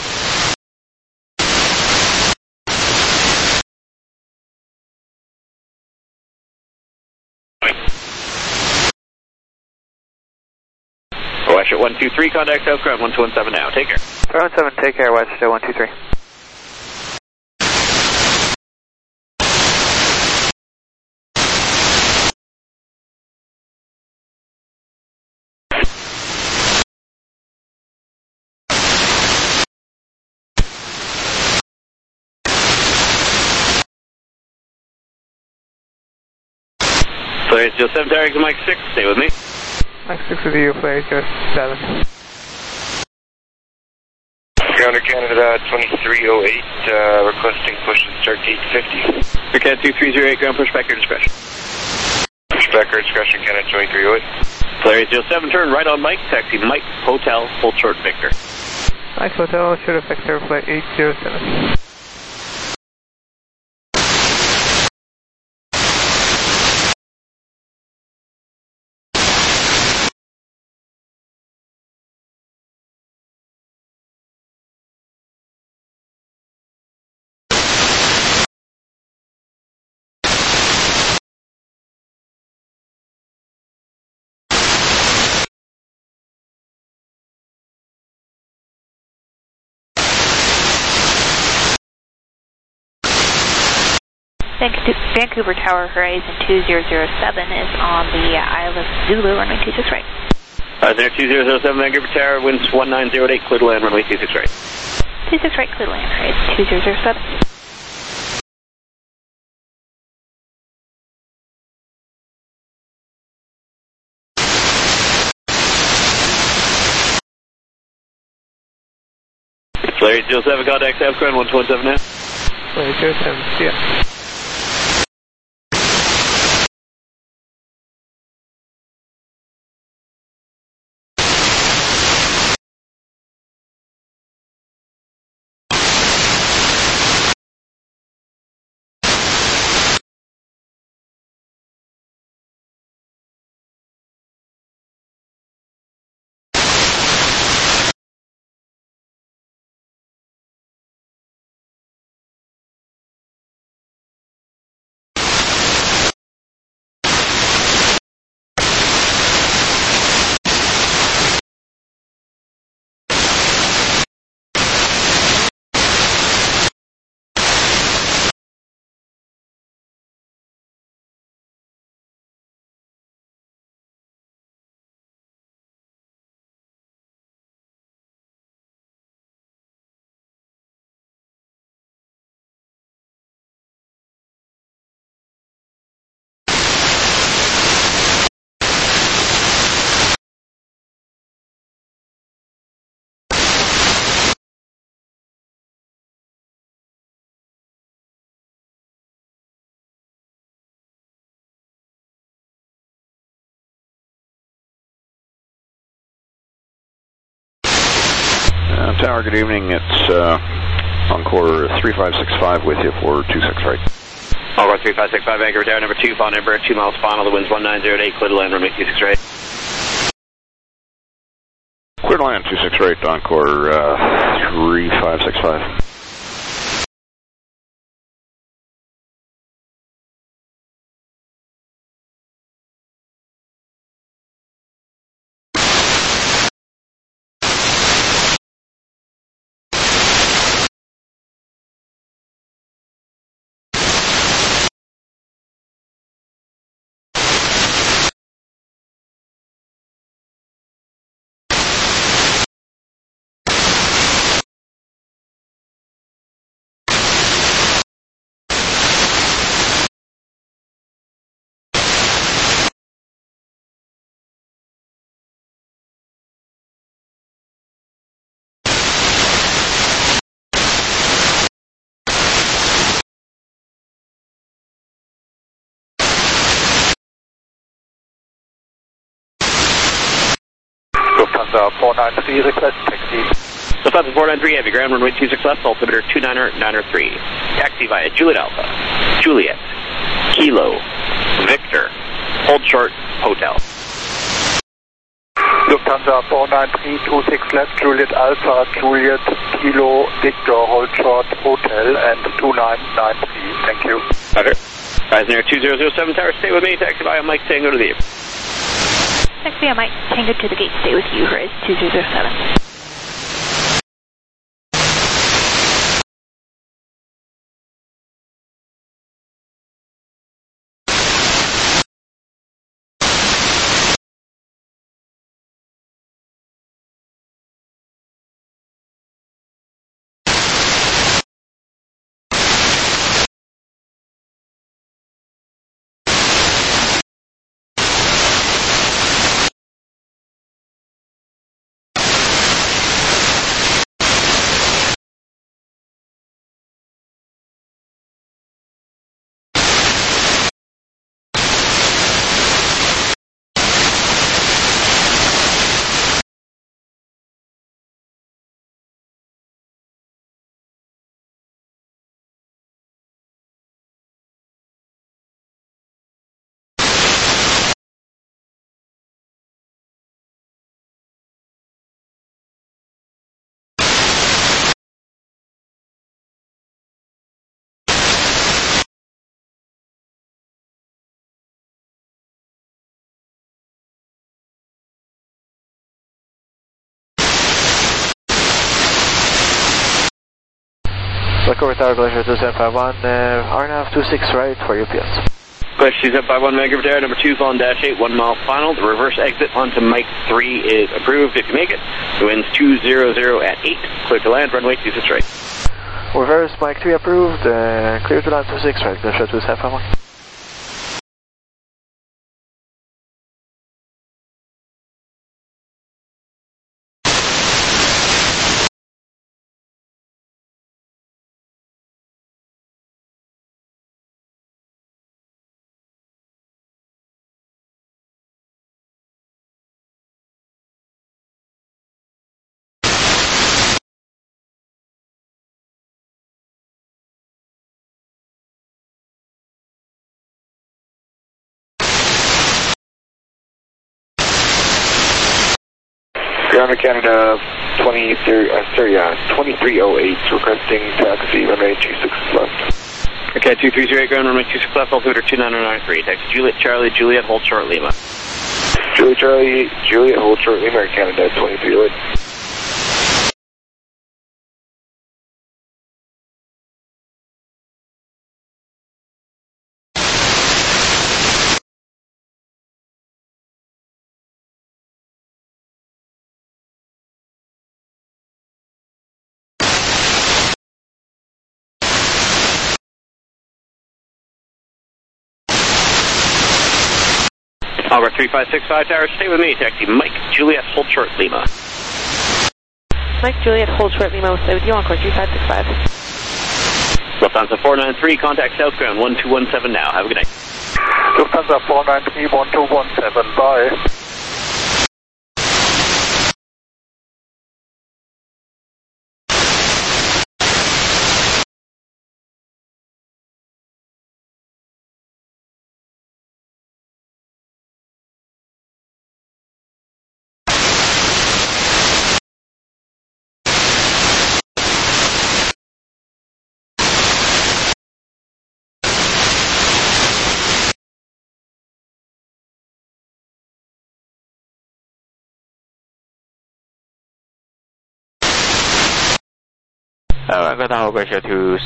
West 123, contact South Ground 1217 now, take care. 417, take care, West 123. Flare 07, Tower, Mike 6, stay with me. Mike 6 with you, Flare 7. Counter Canada 2308, requesting push and start gate 50. Canada 2308, ground push back your discretion. Push back your discretion, Canada 2308. Flyer 07, turn right on Mike, taxi Mike, Hotel, hold short Victor. Mike Hotel, short Victor, flight 807. Vancouver Tower Horizon 2007 is on the Isle of Zulu, runway 26 right. 2007 Vancouver Tower, winds 1908, clear to land, runway 26 right. 26 right, clear to land, Horizon 2007. Flyer 07, contact South Ground 127 now. Flyer 07, yeah. Tower, good evening. It's Encore 3565 with you for 26 right. Encore 3565 Vancouver Tower, number 2, final number 2 miles final, the wind's 1908, clear to land, runway 26 right. Clear to land 26 right, Encore 3565. Lufthansa 493, request taxi. Lufthansa 493, heavy ground, runway 26 left, altimeter 293. Taxi via Juliet Alpha, Juliet, Kilo, Victor, hold short, Hotel. Lufthansa 493, 26 left, Juliet Alpha, Juliet, Kilo, Victor, hold short, Hotel, and 2993. Thank you. Okay. Rising Air 2007 Tower, stay with me, taxi via Mike Tango to the air. Taxi, I might Tango to the gate, stay with you, Horizon 2007. Vancouver Tower, Glacier 2751, RNAV 26 right for UPS. Glacier 2751, Vancouver Tower, number 2, following dash 8, 1 mile final. The reverse exit onto Mike 3 is approved if you make it. The wind's 200 at 8, clear to land, runway 26 right. Reverse Mike 3 approved, clear to land 26 right, Glacier 2751. Ground Canada 2308 requesting taxi runway 26 left. Okay, 2308, ground runway 26 left, altimeter 2993. Taxi Juliet Charlie, Juliet, hold short Lima. Juliet Charlie, Juliet, hold short Lima, Air Canada 2308. Albert 3565 Tower, stay with me. Taxi Mike Juliet, hold short Lima. Mike Juliet, hold short Lima, will stay with you on course 3565. Lufthansa 493, contact South Ground 1217 now. Have a good night. Lufthansa 493, 1217, bye. Vancouver Tower, Glacier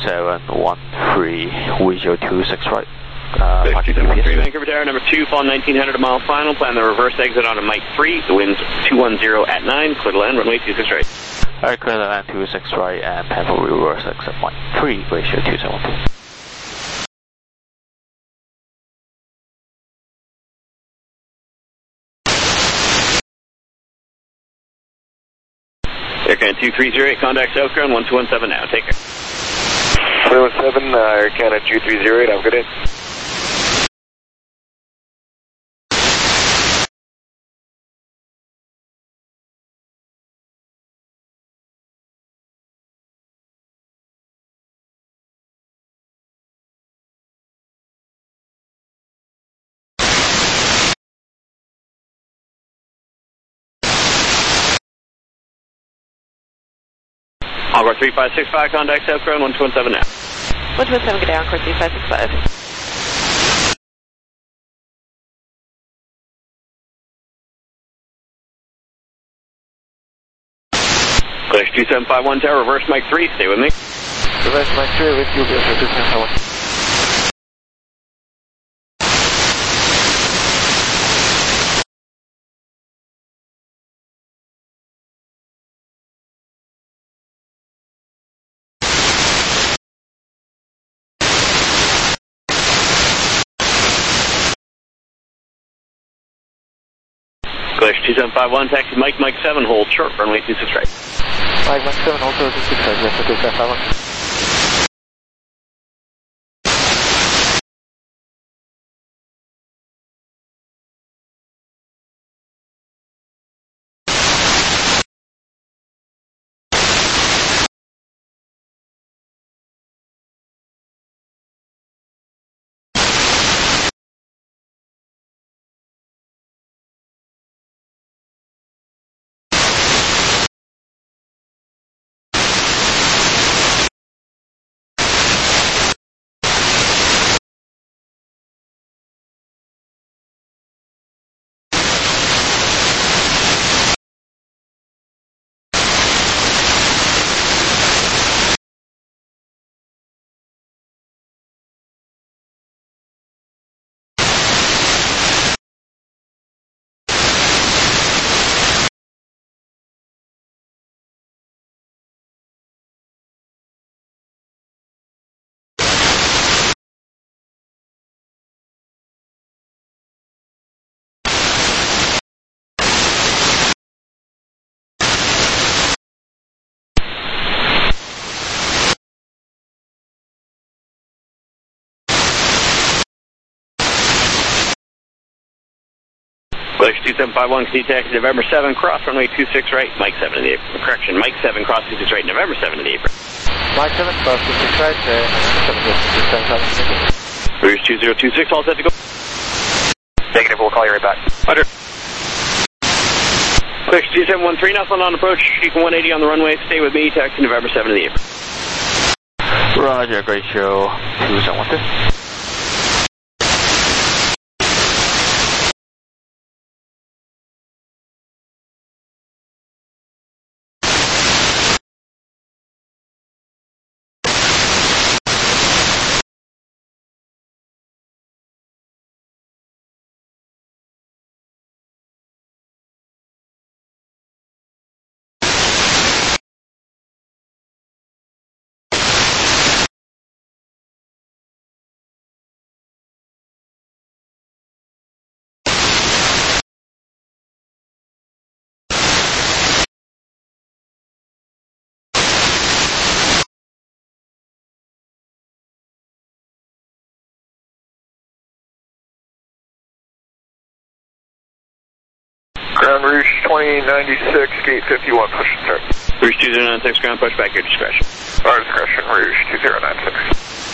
2713, Visual 26 right. Vancouver Tower, number 2, fall 1900 a mile final. Plan the reverse exit onto Mike 3. The wind's 210 at 9, clear to land, runway 26 right. Alright, clear to land 26 right and plan for reverse exit Mike 3, Glacier 272. Air Canada 2308, contact South Ground 1217 now. Take care. 317, Air Canada 2308, have a good day. Albert 3565, contact South Ground 1217 now. 127, good day on course 3565. Glacier 2751 Tower, reverse Mike 3, stay with me. Reverse Mike 3 with you, Glacier 2751. Glacier 2751, taxi Mike 7, hold short, runway 26 right. Mike 7, hold short 26 right, Glacier 2751. Flight 2751, continue taxi November 7, cross runway 26 right, Mike 7 in the apron. Correction, Mike 7, cross 26 right, November 7 in the apron. Mike 7, cross 26 right, 7 Rouge 2026, all set to go. Negative, we'll call you right back. Roger. Flight 2713, nothing on approach, Chieftain 180 on the runway, stay with me, taxi November 7 in the apron. Roger, great show. 2712. Ground Rouge 2096, gate 51, push and start. Rouge 2096, ground push back your discretion. Our discretion, Rouge 2096.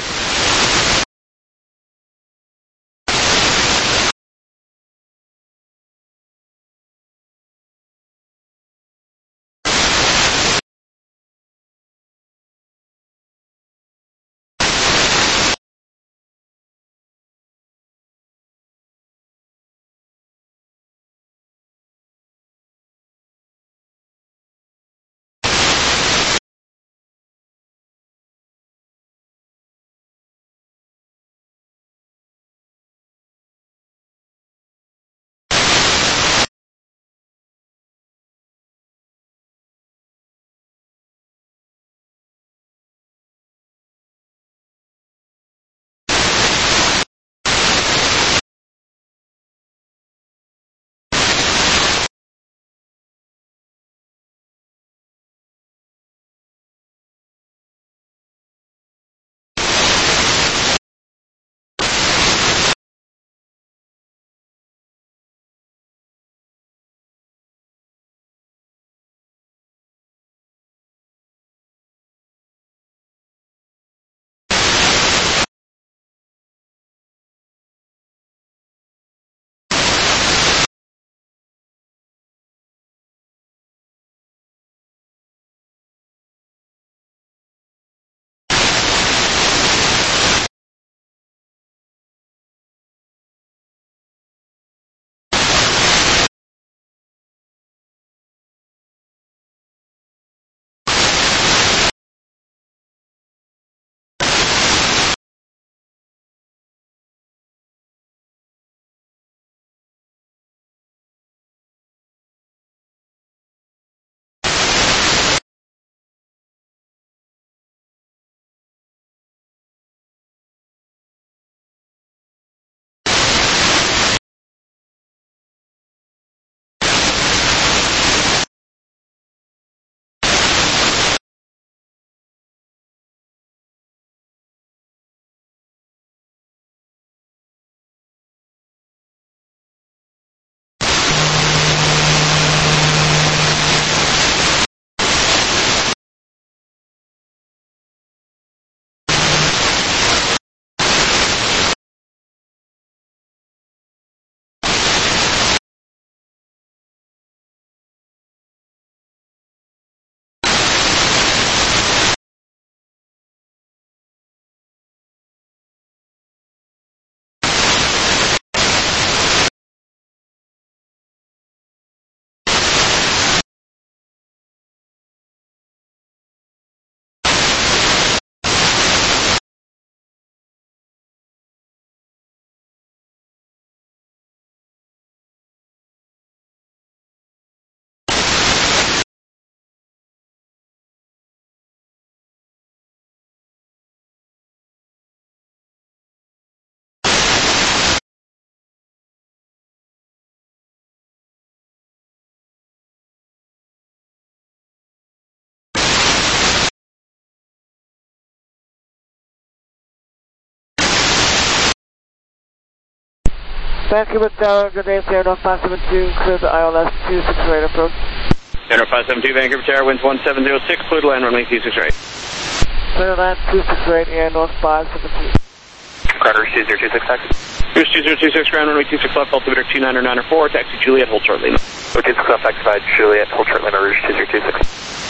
Vancouver Tower, good day, Sierra North 572, clear the ILS 268 approach. Sierra 572, Vancouver Tower, winds 1706, clear to land runway 268. Clear to land 268, Air North 572. Carter 20266. Goose 2026, ground runway 26 left, altimeter 299.4, taxi Juliet, hold short Lima. 26 left, X5, Juliet, hold short Lima, Rouge 2026.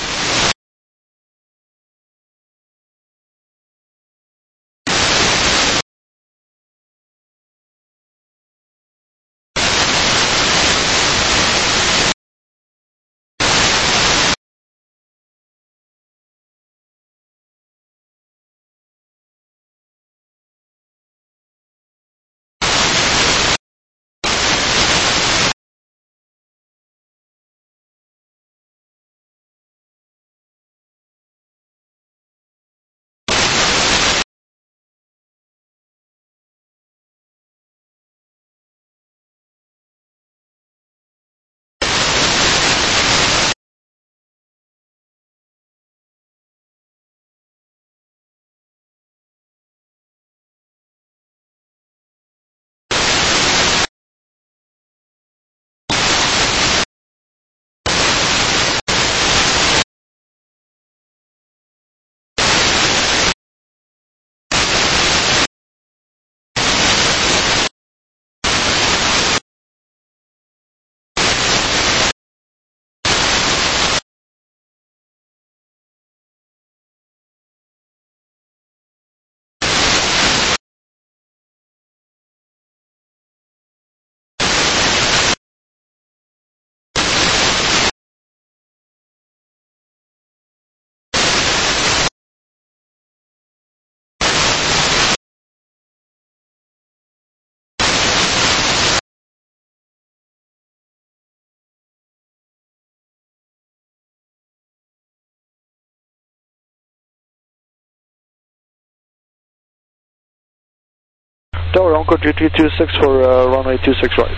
Tower, Encore GT26 for runway 26 right.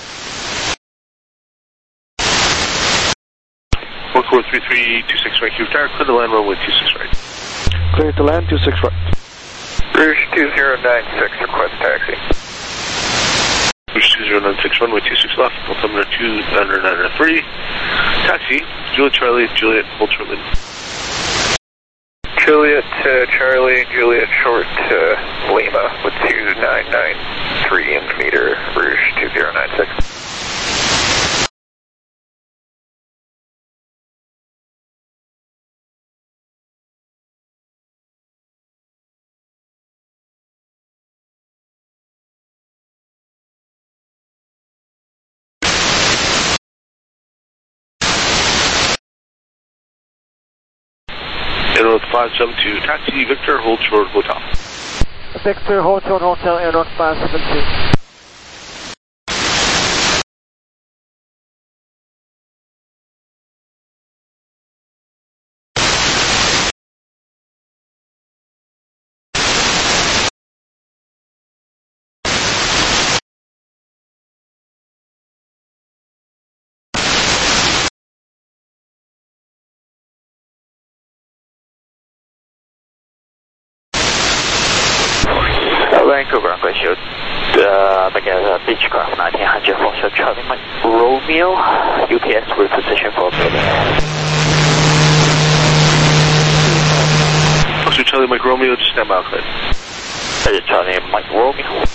143326 right, Vancouver Tower, clear to land runway 26 right. Clear to land 26 right. Rouge 2096, request taxi. Rouge 2096, runway 26 left, altimeter 299.3, taxi, Juliet Charlie, Juliet, hold short Lima. Juliet Charlie, Juliet short Lima with 2993 in meter, Rouge 2096. Airnorth 572, taxi, Victor, hold short hotel. Victor, hold short hotel, Air North 572. Vancouver, I'm going to shoot Beechcraft 1900 for Charlie Mike Romeo, UPS reposition for building. Charlie Mike Romeo, just stand by, clear. Charlie Mike Romeo.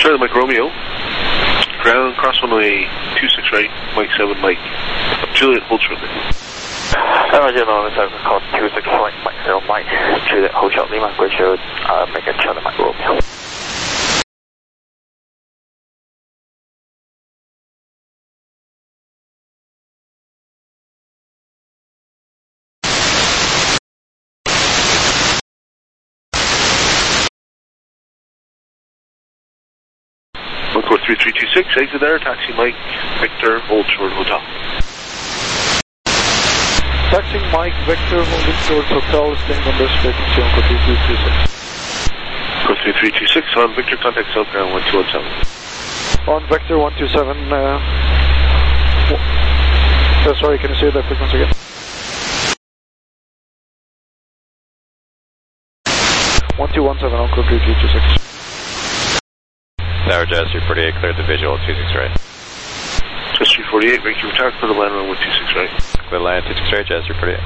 Charlie Mike Romeo. Ground, cross runway 26 right, Mike 7, Mike. Juliet, hold shortly. Roger, no, call 26 right, Mike 0, Mike. Juliet, hold shortly, Mike, which should make a Charlie Mike Romeo. Code 3326, exit there, taxi Mike, Victor, hold short, hotel. Taxi Mike, Victor, holding short, hotel, staying on this frequency on code 3326. Code 3326, on Victor, contact South Ground 1217. On Victor 127, sorry, can you say that frequency again? 1217 on code 3326. Tower Jazz 348, cleared the visual at 26 right. Jazz 348, make your attack for the land runway 26 right. Clear land 26 right, Jazz 348.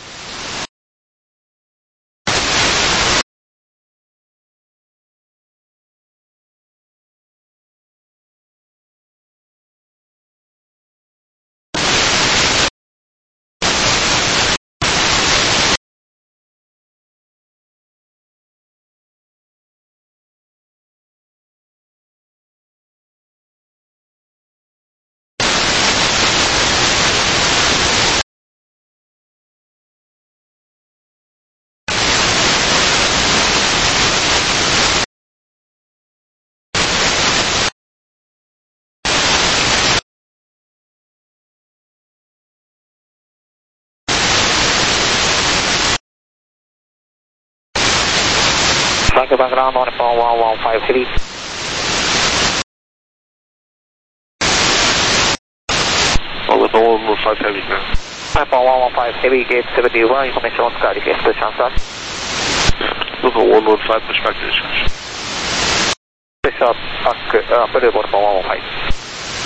Franco background on 115 heavy. On 115 heavy now. 115 heavy, gate 71, information on Sky, gate push on start. Level 115, push back to discharge. Push up, put it on 115.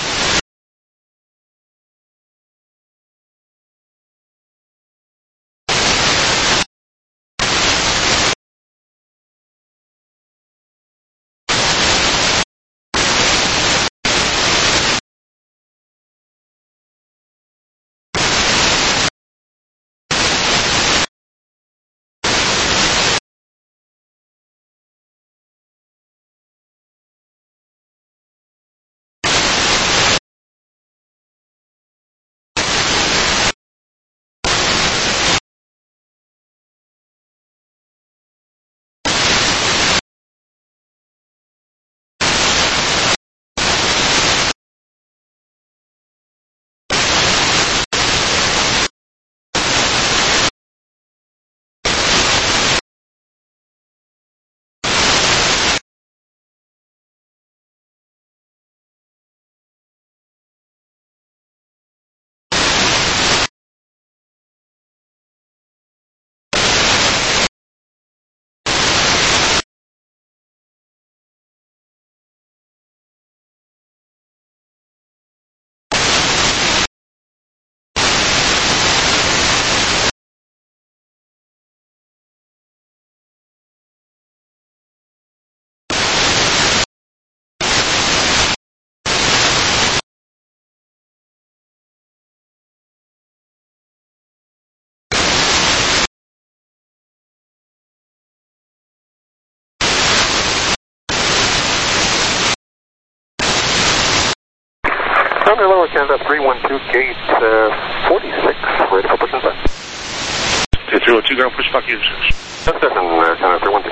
Thunder Lower Canada 312, gate 46, ready for push inside. 312, ground push back in. That's different, Canada 312.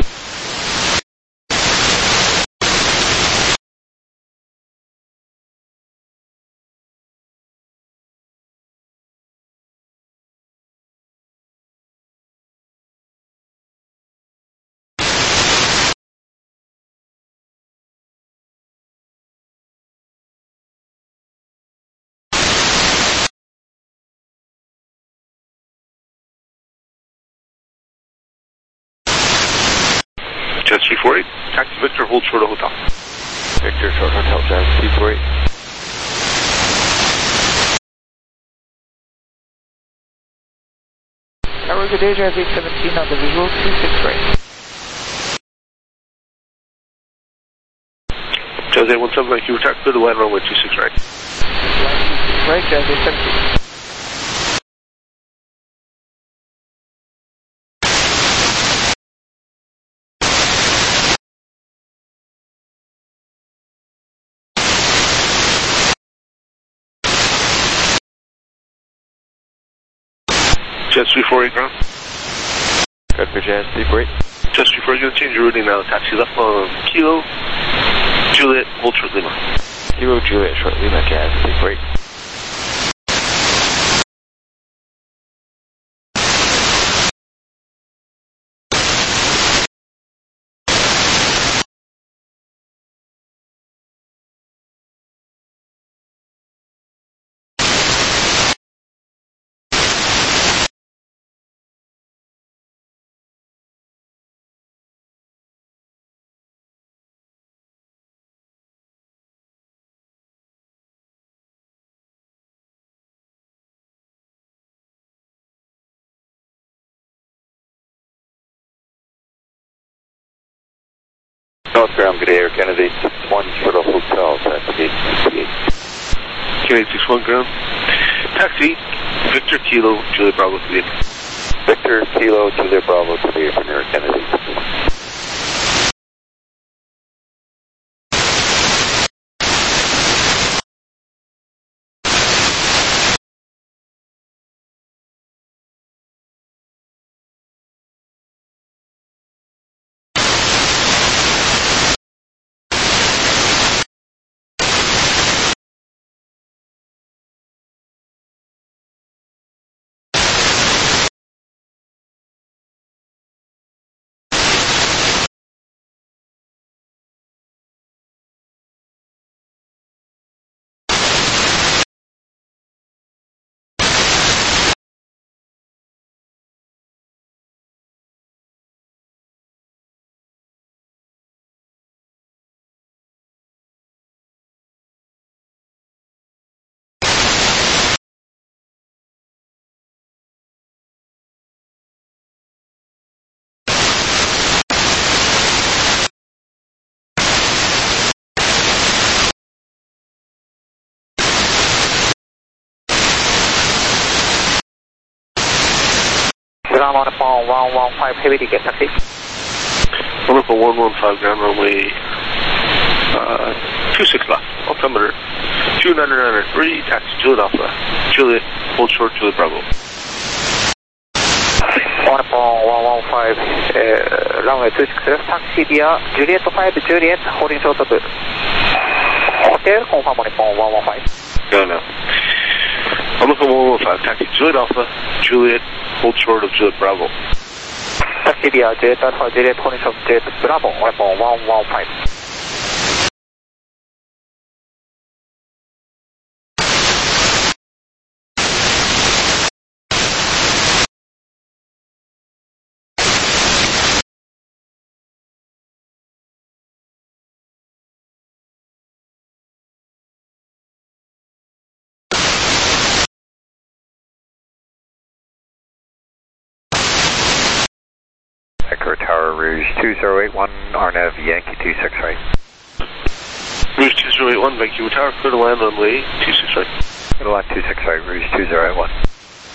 Jazz 348, taxi Victor, hold short of hotel. Victor, short hotel, Jazz 348. Tower, good day, Jazz 817 on the visual, 26 right. Jazz 817, Vancouver Tower, clear to land runway 26 right. Right, Jazz 817. Jazz 348 ground. Good for Jazz 348. Jazz 348, going to change your routing now. Taxi left on Kilo, Juliet, hold short Lima. Kilo, Juliet, short Lima, Jazz 348. Northbound, good day, Air Kennedy 61 for the hotel, taxi 68. Kennedy 61 ground. Taxi, Victor Kilo, Juliet Bravo to the air. Victor Kilo, Juliet Bravo to the air from Air Kennedy 61. Ground on phone 115 heavy ticket taxi. On 115 ground runway 26 left. Altimeter 2993, taxi Juliet Alpha. Juliet, hold short Juliet Bravo. On phone 115 runway 26 left, taxi via Juliet 5 Juliet, holding short of hotel, confirm on phone 115. No. On 115, taxi Juliet Alpha, Juliet, hold short of Juliet Bravo. Taxi via Juliet Alpha, Juliet, holding short of Juliet Bravo, on phone 115. Echo Tower, Rouge 2081, RNAV Yankee 26 right. Rouge 2081, Vancouver Tower, clear to land runway 26 right. Clear to land 26 right, Rouge 2081.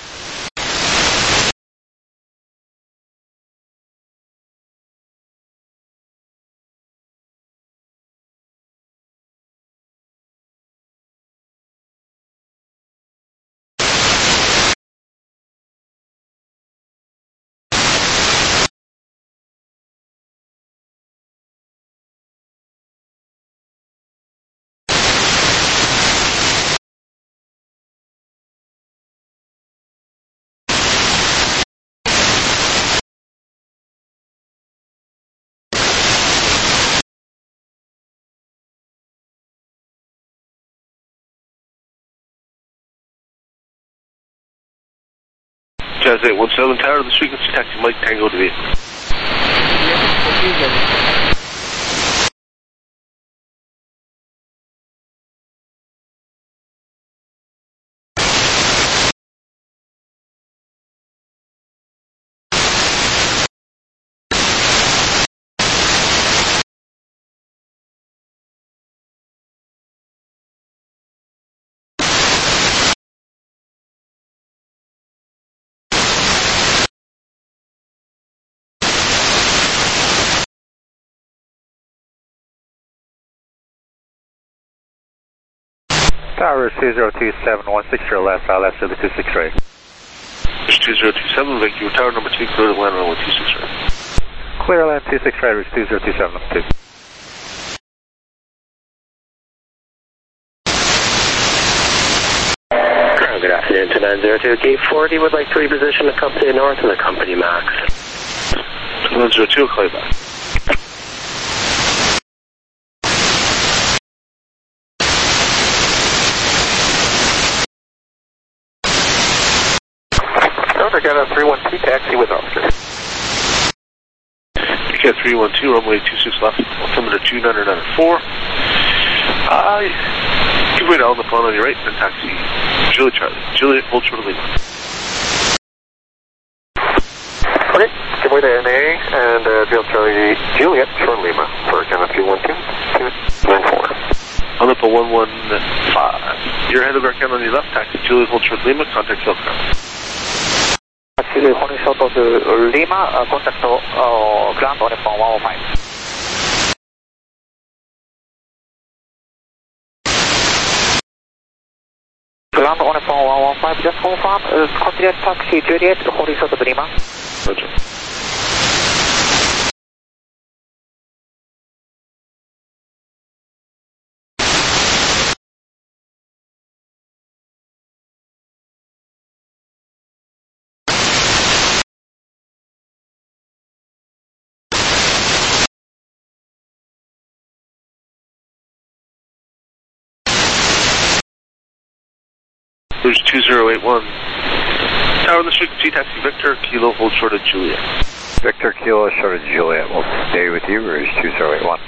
Jazz 817 Tower, this frequency taxi Mike Tango to the Tower 202716 your left, ILS 226 right. 2027, Vancouver Tower, number 2, clear to land runway 26 right. Clear land 26 right, reach 2027 number 2. Good afternoon to 902 Gate 40, would like to reposition the company north and the company max. 902, call you back. I got a 312 taxi with officer. You got 312, runway 26 left, altimeter 2994. Give way to Alpha on your right, then taxi Juliet Charlie. Juliet, hold short of Lima. Okay, give way to NA and Juliet short of Lima for Canada 312-294. On up a 115. You're ahead of our count on your left, taxi Juliet, hold short of Lima, contact Philcrown. Taxi holding short of Lima, contact ground on 115. Ground on 115, just confirm, consider taxi Juliet holding short of Lima. Roger. There's 2081. Tower on the frequency, taxi Victor, Kilo, hold short of Juliet. Victor, Kilo, short of Juliet. We'll stay with you, Rouge 2081.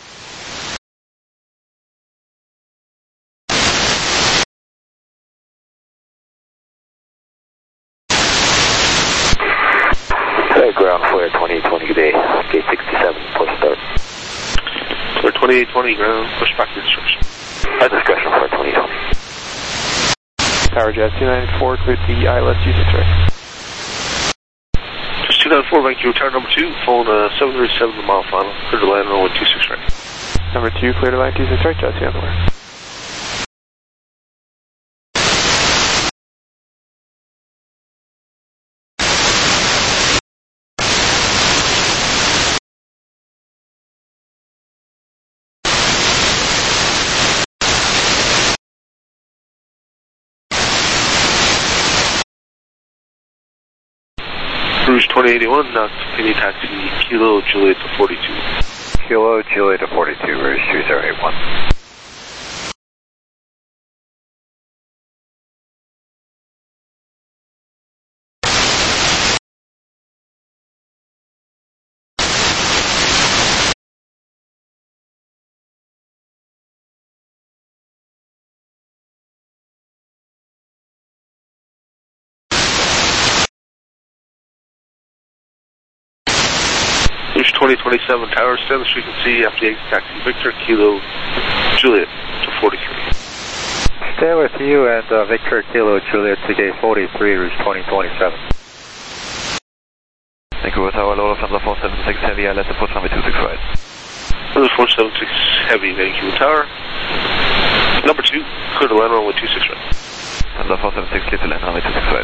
Ground for 2020 today, gate 67, push start. For 2820, ground, push back to instruction. At discretion for 2020. Tower Jet 294, clear to the ILS 26 right. Just 294, Vancouver Tower number 2, phone 737 the mile final, clear to land runway 26 right. Number 2, clear to land 26 right, Jet on the way. Rouge 2081, now continue taxi Kilo Juliet to 42. Kilo Juliet to 42, Rouge 2081. Rouge 2027, Tower, stand the frequency after the exit taxi Victor, Kilo, Juliet to 43. Stay with you and Victor, Kilo, Juliet to gate 43, Rouge 2027. Vancouver Tower, load of number 476 heavy, I let the put runway 26 right. Number 476 heavy, Vancouver Tower. Number 2, clear to land runway 26 right. Number 476 clear to land runway 26 right.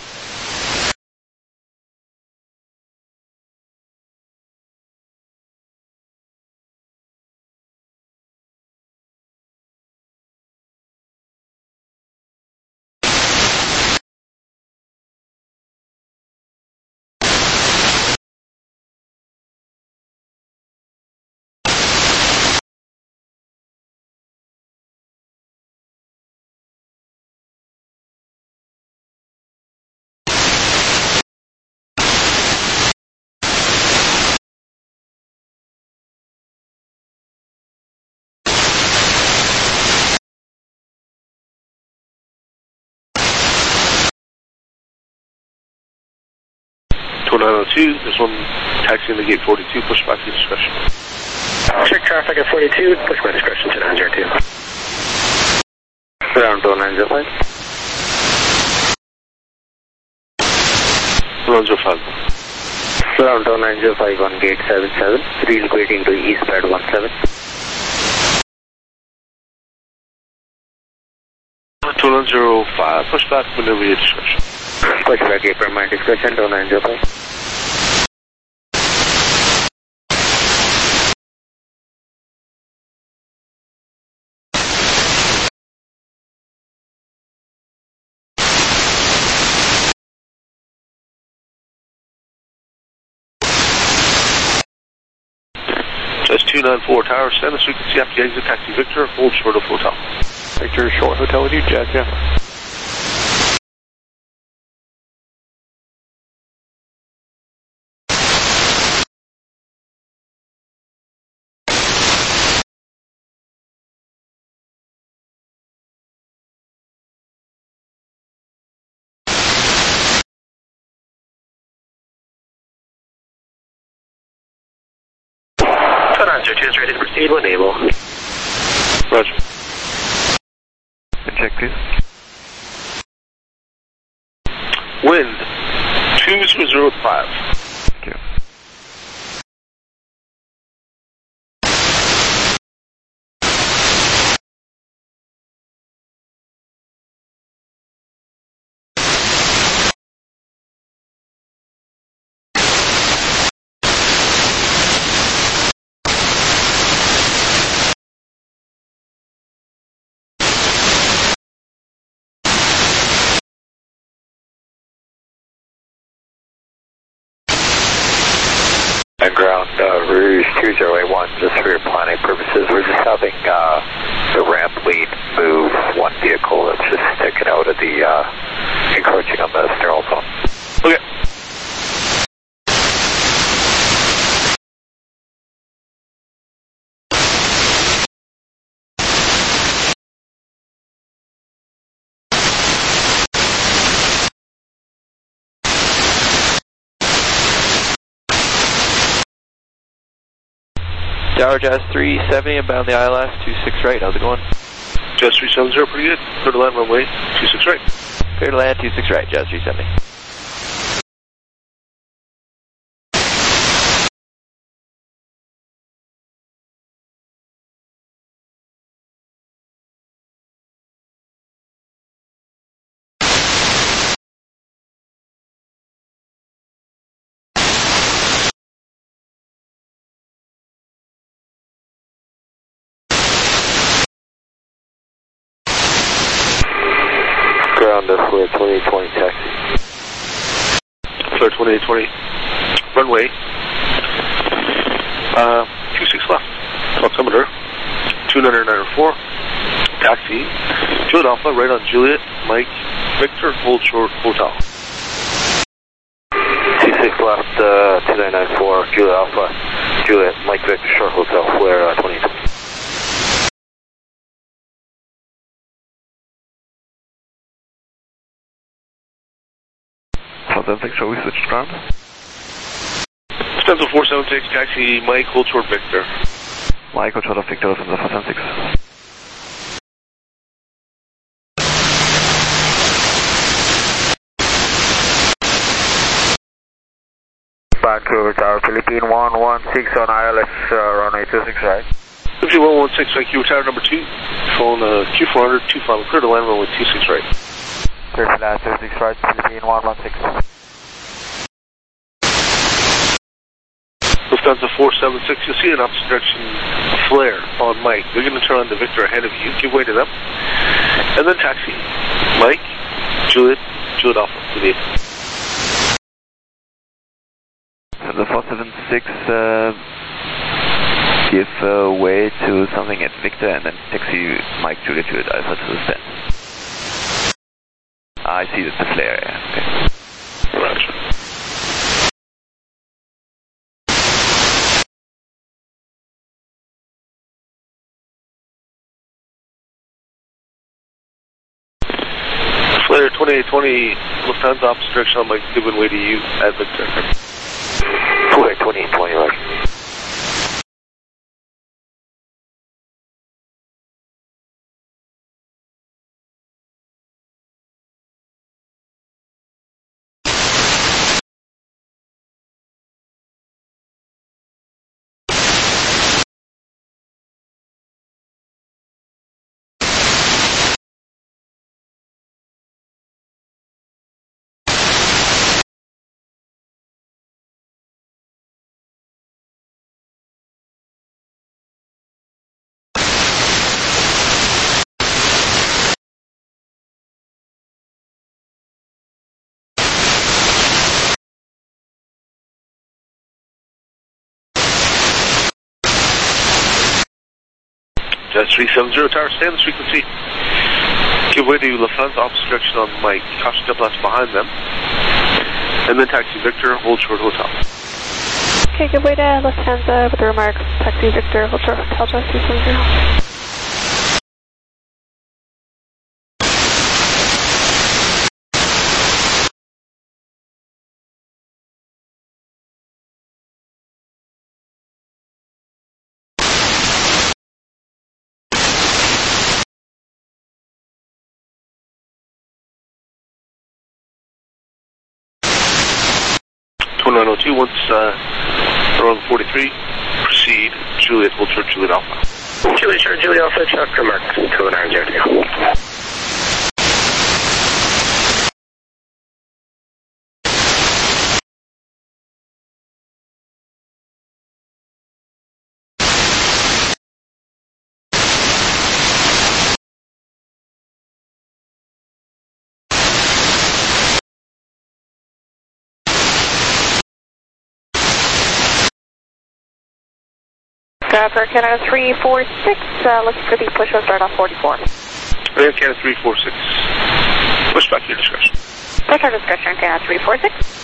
There's one taxi in the gate 42, push back to discretion. Check traffic at 42, push by discretion to 902. Ground 905. 905. Ground 905 on gate 77, relocating to east side 17. 2905, push back whenever your discretion. Push back April, my discretion, 2905. Just 294 Tower, send us frequency after you exit taxi Victor, hold short of hotel. Victor, short hotel with you, Jazz, yeah. Is ready to proceed when able. Roger. Check, please. Wind 2005. Thank you. And ground, Rouge 2081, just for your planning purposes, we're just having the ramp lead move one vehicle that's just sticking out of the, encroaching on the sterile zone. Okay. Tower Jazz 370, inbound the ILS, 26 right, how's it going? Jazz 370, pretty good. Clear to land runway, 26 right. Clear to land, 26 right, Jazz 370. Ground, Flare 2820 taxi. Flare 2820, runway, 26 left. Altimeter, 2994, taxi, Juliet Alpha, right on Juliet, Mike, Victor, hold short, hotel. 26 left, 2994, Juliet Alpha, Juliet, Mike, Victor, short hotel, Flare 2020. Shall we switch ground? Stencil 476, taxi Mike, hold short Victor. Mike, hold short of Victor, Stencil 476. Vancouver Tower, Philippine 116 on ILS, runway 26 right. Philippine 116, Vancouver Tower number 2, phone Q400, 25, clear to land runway 26 right. Clear to land 26 right, Philippine 116. Lufthansa 476, you'll see an opposite direction flare on Mike. They're going to turn on the Victor ahead of you. Give way to them. And then taxi. Mike, Juliet Alpha. So the 476, give way to something at Victor and then taxi Mike, Juliet Alpha to the stand. I see that's the flare, yeah. Okay. Roger. Flare 2820, Lufthansa opposite direction on Mike, giving way to you at Victor. Flare 2820, right. Jazz 370 Tower, stay on this frequency. Give way to Lufthansa, opposite direction on Mike. Caution double S behind them. And then taxi Victor, hold short hotel. Okay, give way to Lufthansa with the remarks. Taxi Victor, hold short hotel, Jazz 370. 2902, once around 43, proceed, Juliet, hold short, Juliet Alpha. Juliet short, Juliet Alpha, check remark, 2902. For Canada 346, looking for the push will start off 44. Air Canada 346. Push back your discretion. Push our discretion, Canada 346.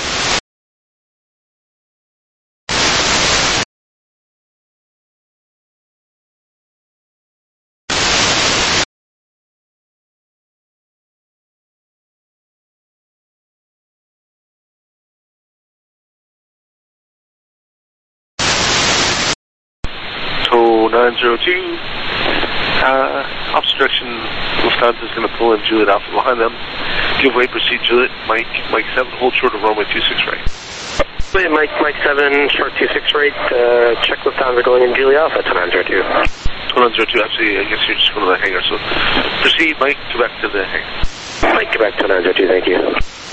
So 902, opposite direction, Lufthansa is going to pull in Juliet Alpha behind them. Give way, proceed Juliet, Mike 7, hold short of runway 26 right. Wait, Mike 7, short 26 right, check Lufthansa going in Juliet Alpha to 902. 902, actually, I guess you're just going to the hangar, so proceed Mike, go back to the hangar. Mike, go back to 902, thank you.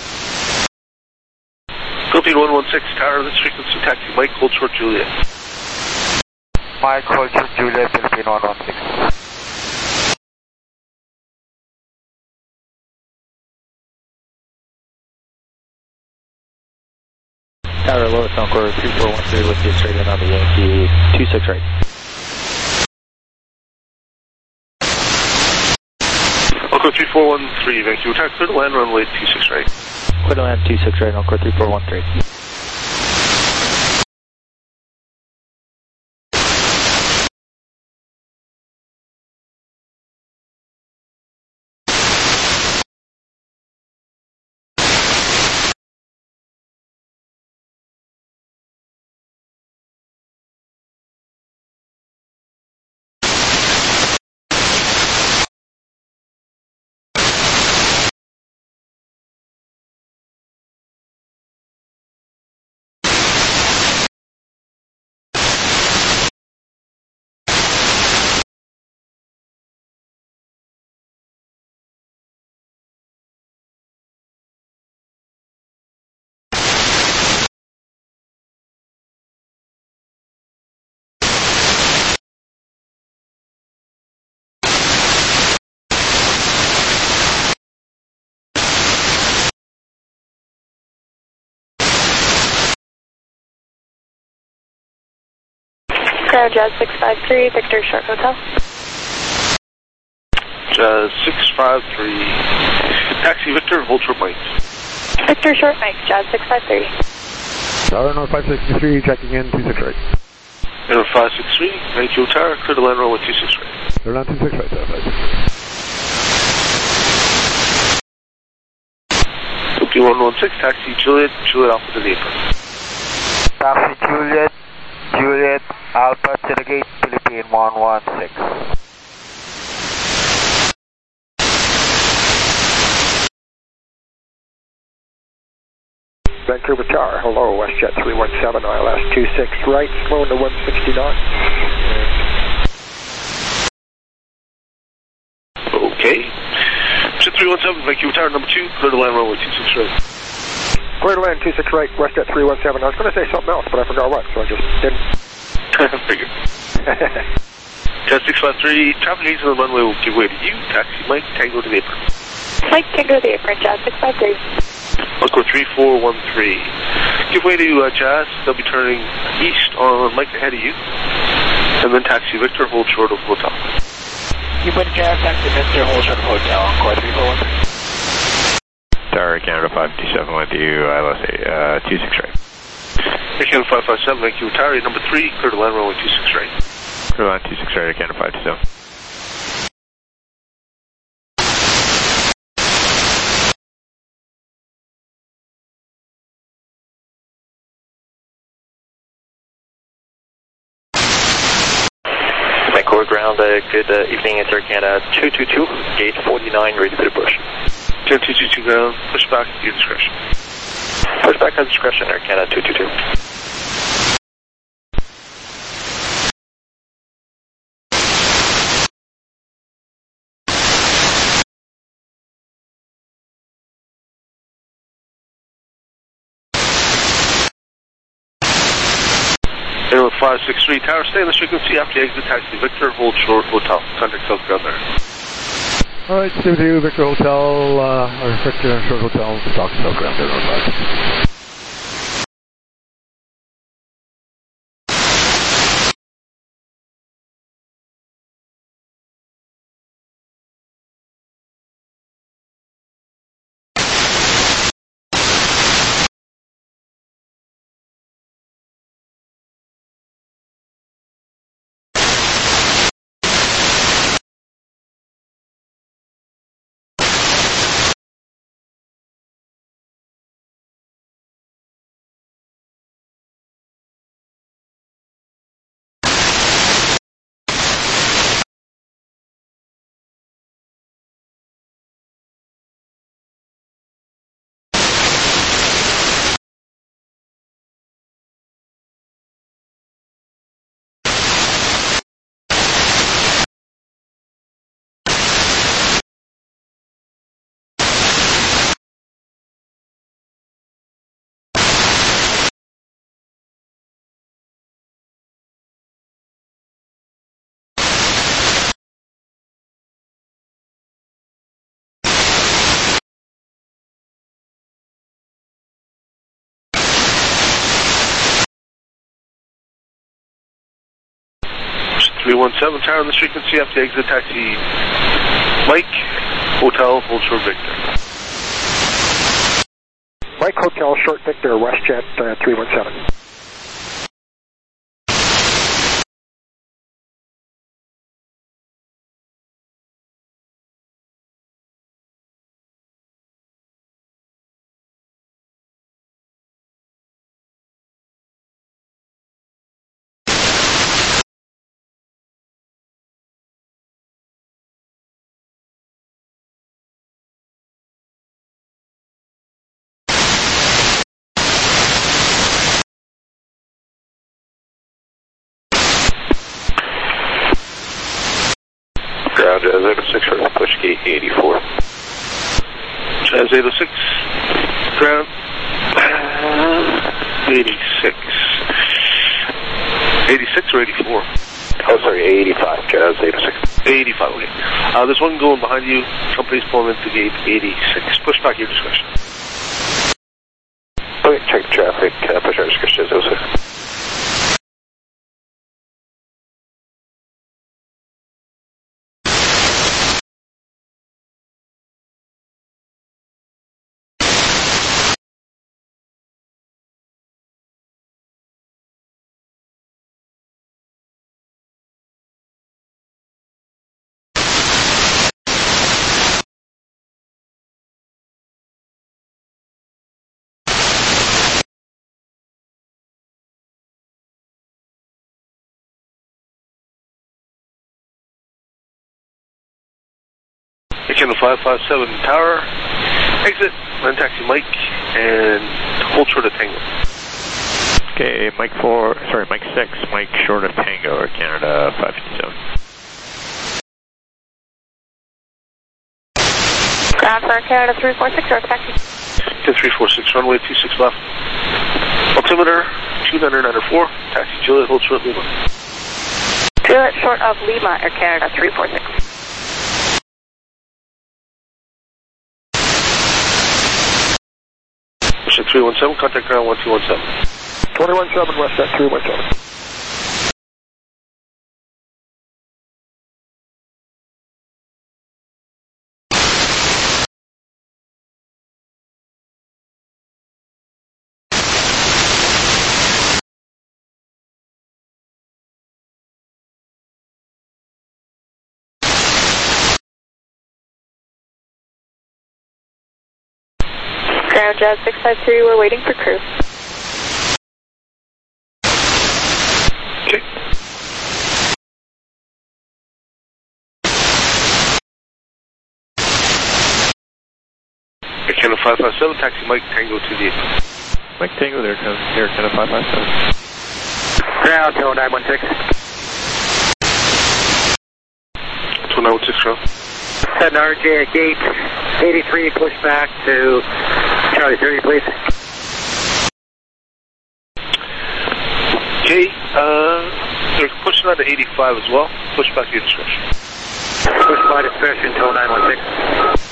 Philippine 116, tower, this frequency, taxi Mike, hold short Juliet. Mike, hold short Juliet, Philippine 116. Tower Lewis, Encore 3413, with you straight in on the Yankee 26 right. Encore 3413, Vancouver Tower, clear to land runway 26 right. Clear to land 26 right, Encore 3413. Jazz 653, Victor Short Hotel. Jazz 653, taxi Victor, hold short Mike. Victor Short Mike, Jazz 653. Tower North 563, checking in 26 right. Air 563, Vancouver Tower, clear to land runway 26 right. Clear land 26 right, Tower 563. Philippine 116, taxi Juliet, Juliet Alpha to the apron. Taxi Juliet Alpha to the gate, Philippine 116. Vancouver Tower, hello, WestJet 317, ILS 26 right, slow to 160 knots. Okay. Jet 317, Vancouver Tower, number 2, clear to land runway 26 right. Clear to land 26 right, WestJet 317. I was going to say something else, but I forgot what, so I just didn't. Figured. Jet 653, traffic agents on the runway will give way to you. Taxi Mike, Tango to the apron. Mike, Tango to the apron, Jazz 653. Encore 3413. Give way to Jazz. They'll be turning east on Mike ahead of you. And then taxi Victor, hold short of hotel. Cuba to Jazz, taxi Victor, hold short of hotel, Encore 341. Tower Canada 527 with you, ILS 26 right. Air Canada 557, thank you. Tower number 3, clear to land runway 26 right. Clear to land 26 right, Air Canada 527. Vancouver ground, good evening, it's Air Canada 222, gate 49, ready for the push. 222 ground, push back at your discretion. Push back at discretion, Air Canada 222. Airlift 563, tower, stay on this frequency after you exit taxi Victor, hold short hotel. Contact South Ground there. Alright, stay with you, Victor Hotel, or Victor Short Hotel, talk to South Ground there, northbound. Push 317, tower on this frequency after you exit taxi Mike, hotel, hold short Victor. Mike Hotel, Short Victor, WestJet 317. Ground Jazz 806, right, push gate 84. Jazz 806, ground 86. 86 or 84? Oh, sorry, 85, Jazz 806. 85, okay. There's one going behind you. Company's pulling into gate 86. Push back your discretion. Okay, check traffic, push our discretion, Jazz 806. Channel 557 tower, exit, land taxi Mike, and hold short of Tango. Okay, Mike 6, Mike short of Tango, Air Canada 557. Ground for Air Canada 346, or taxi. 346, runway 26 left. Altimeter 2994, taxi Juliet, hold short Lima. Juliet short of Lima, Air Canada 346. Push 317, contact ground 1217. 217 WestJet 317. Jazz 653, we're waiting for crew. Okay. Air Canada 557, taxi Mike Tango to the Mike Tango there, Air Canada 557. Ground, Tower 916. 2916, ground. Set an RJ at gate 83, push back to Charlie 30, please. Okay, they're pushing out to 85 as well. Push back to your discretion. Push by discretion, Tower 916.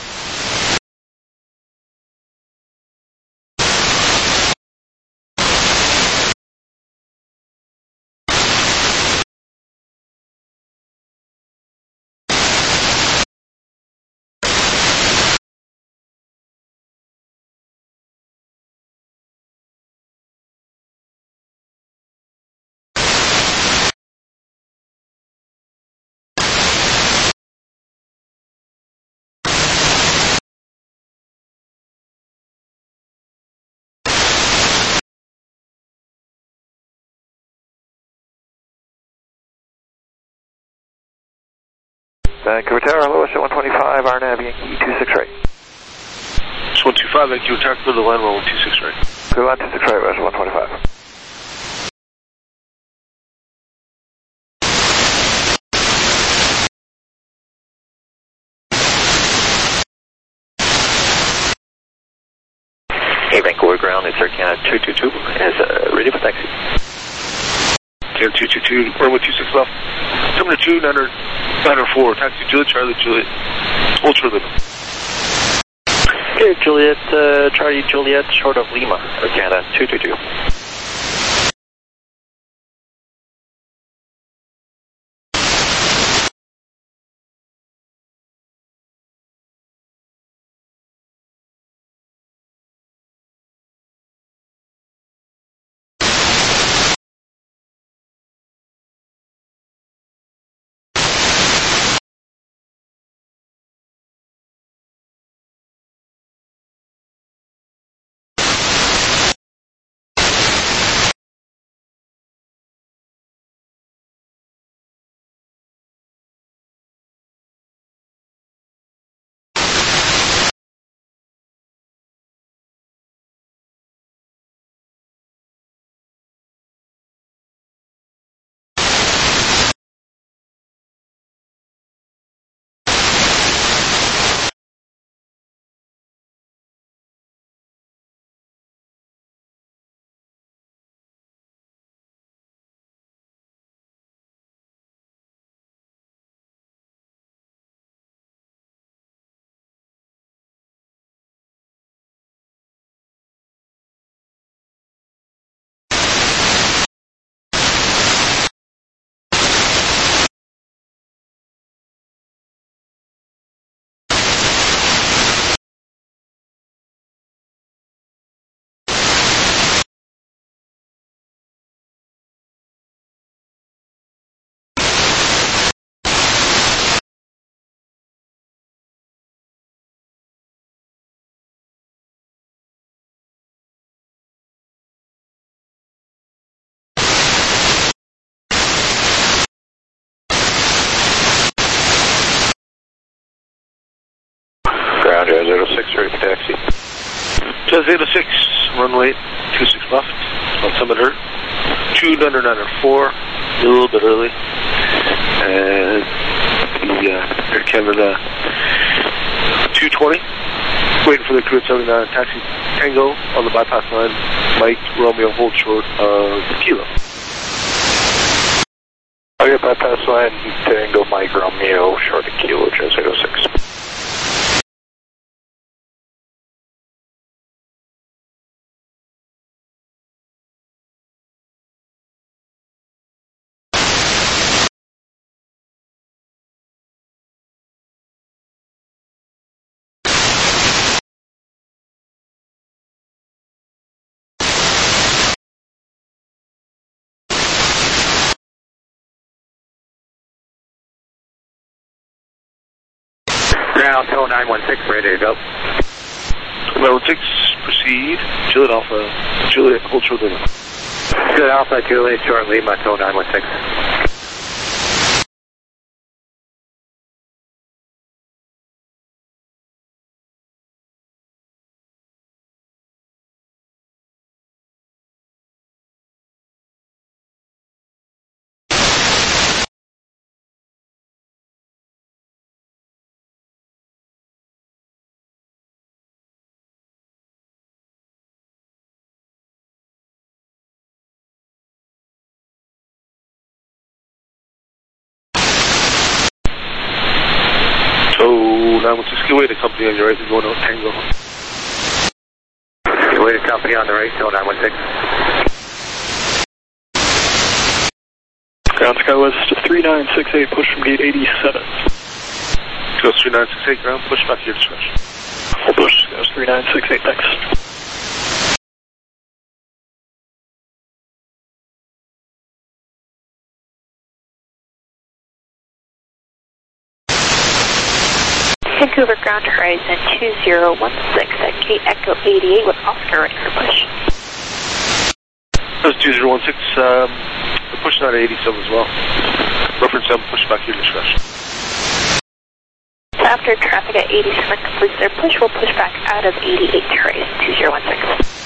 Vancouver Tower, Lewis at 125, RNAV Yankee 26 right. 125, Vancouver Tower, clear the line, 126 right. Clear line 26 right, West 125. Hey, Vancouver ground, it's Air Canada 222, is ready for taxi. Canada 222, runway 26 left. 702, 904, taxi Juliet, Charlie, Juliet, Ultra Lima. Okay, Juliet, Charlie, Juliet, short of Lima, Air Canada 222. Ground, Jazz 06, ready for taxi. Jazz 06, runway 26 left, on Summit Earth. 2994, a little bit early. And the Air Canada 220, waiting for the crew at 79, taxi Tango on the bypass line, Mike Romeo, hold short of Kilo. Okay, bypass line, Tango, Mike Romeo, short of Kilo, Jazz 06. Ground, Tower 916, ready to go. 916, proceed. Juliet Alpha, Juliet, hold short Lima. Juliet Alpha, Juliet, short Lima, tow 916. Oh, 916, give way to company on your right, we're going out Tango. Give way to company on the right, tow 916. Ground Skywest 3968, push from gate 87. Skywest 3968, ground, push back to your discretion. Full push, Skywest 3968, thanks. Vancouver ground horizon 2016 at Kate Echo 88 with Oscar ready for push. That was 2016, we're pushing out of 87 as well. Reference 7, push back to your discretion. So after traffic at 87 completes their push, we'll push back out of 88 to horizon 2016.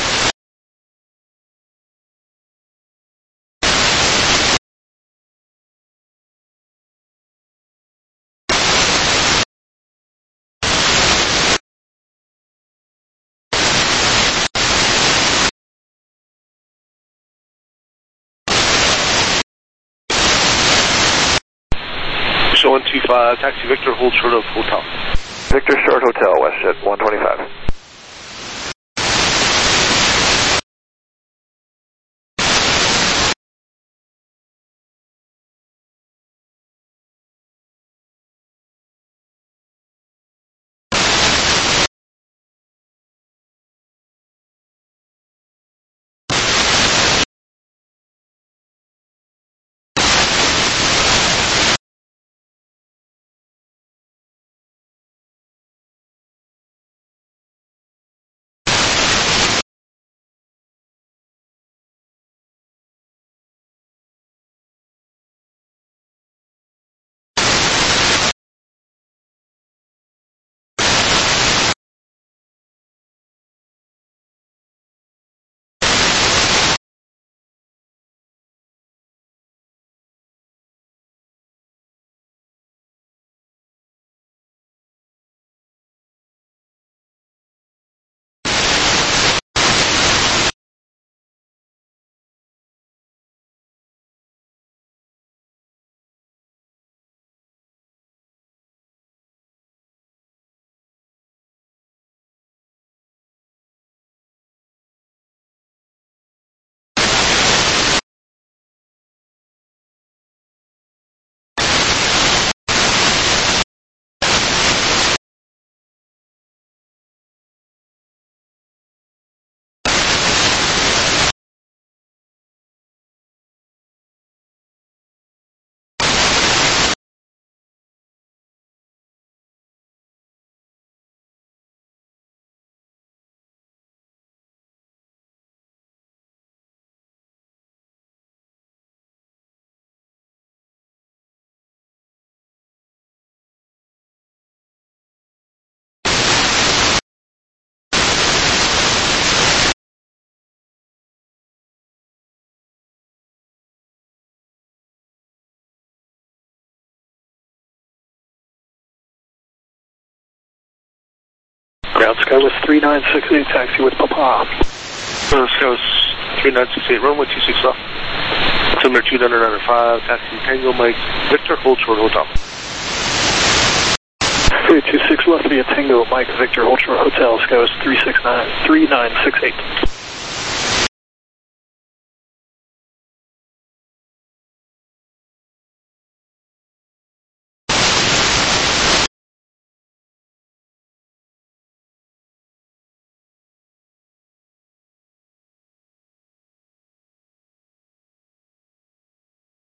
Show 125, taxi Victor, hold short of hotel. Victor short hotel, WestJet 125. Ground Skywest 3968, taxi with Papa. Skywest 3968, runway 26 left. Altimeter 2995, taxi Tango Mike Victor, hold short hotel. 26 left via Tango Mike Victor, hold short hotel, Skywest 3968.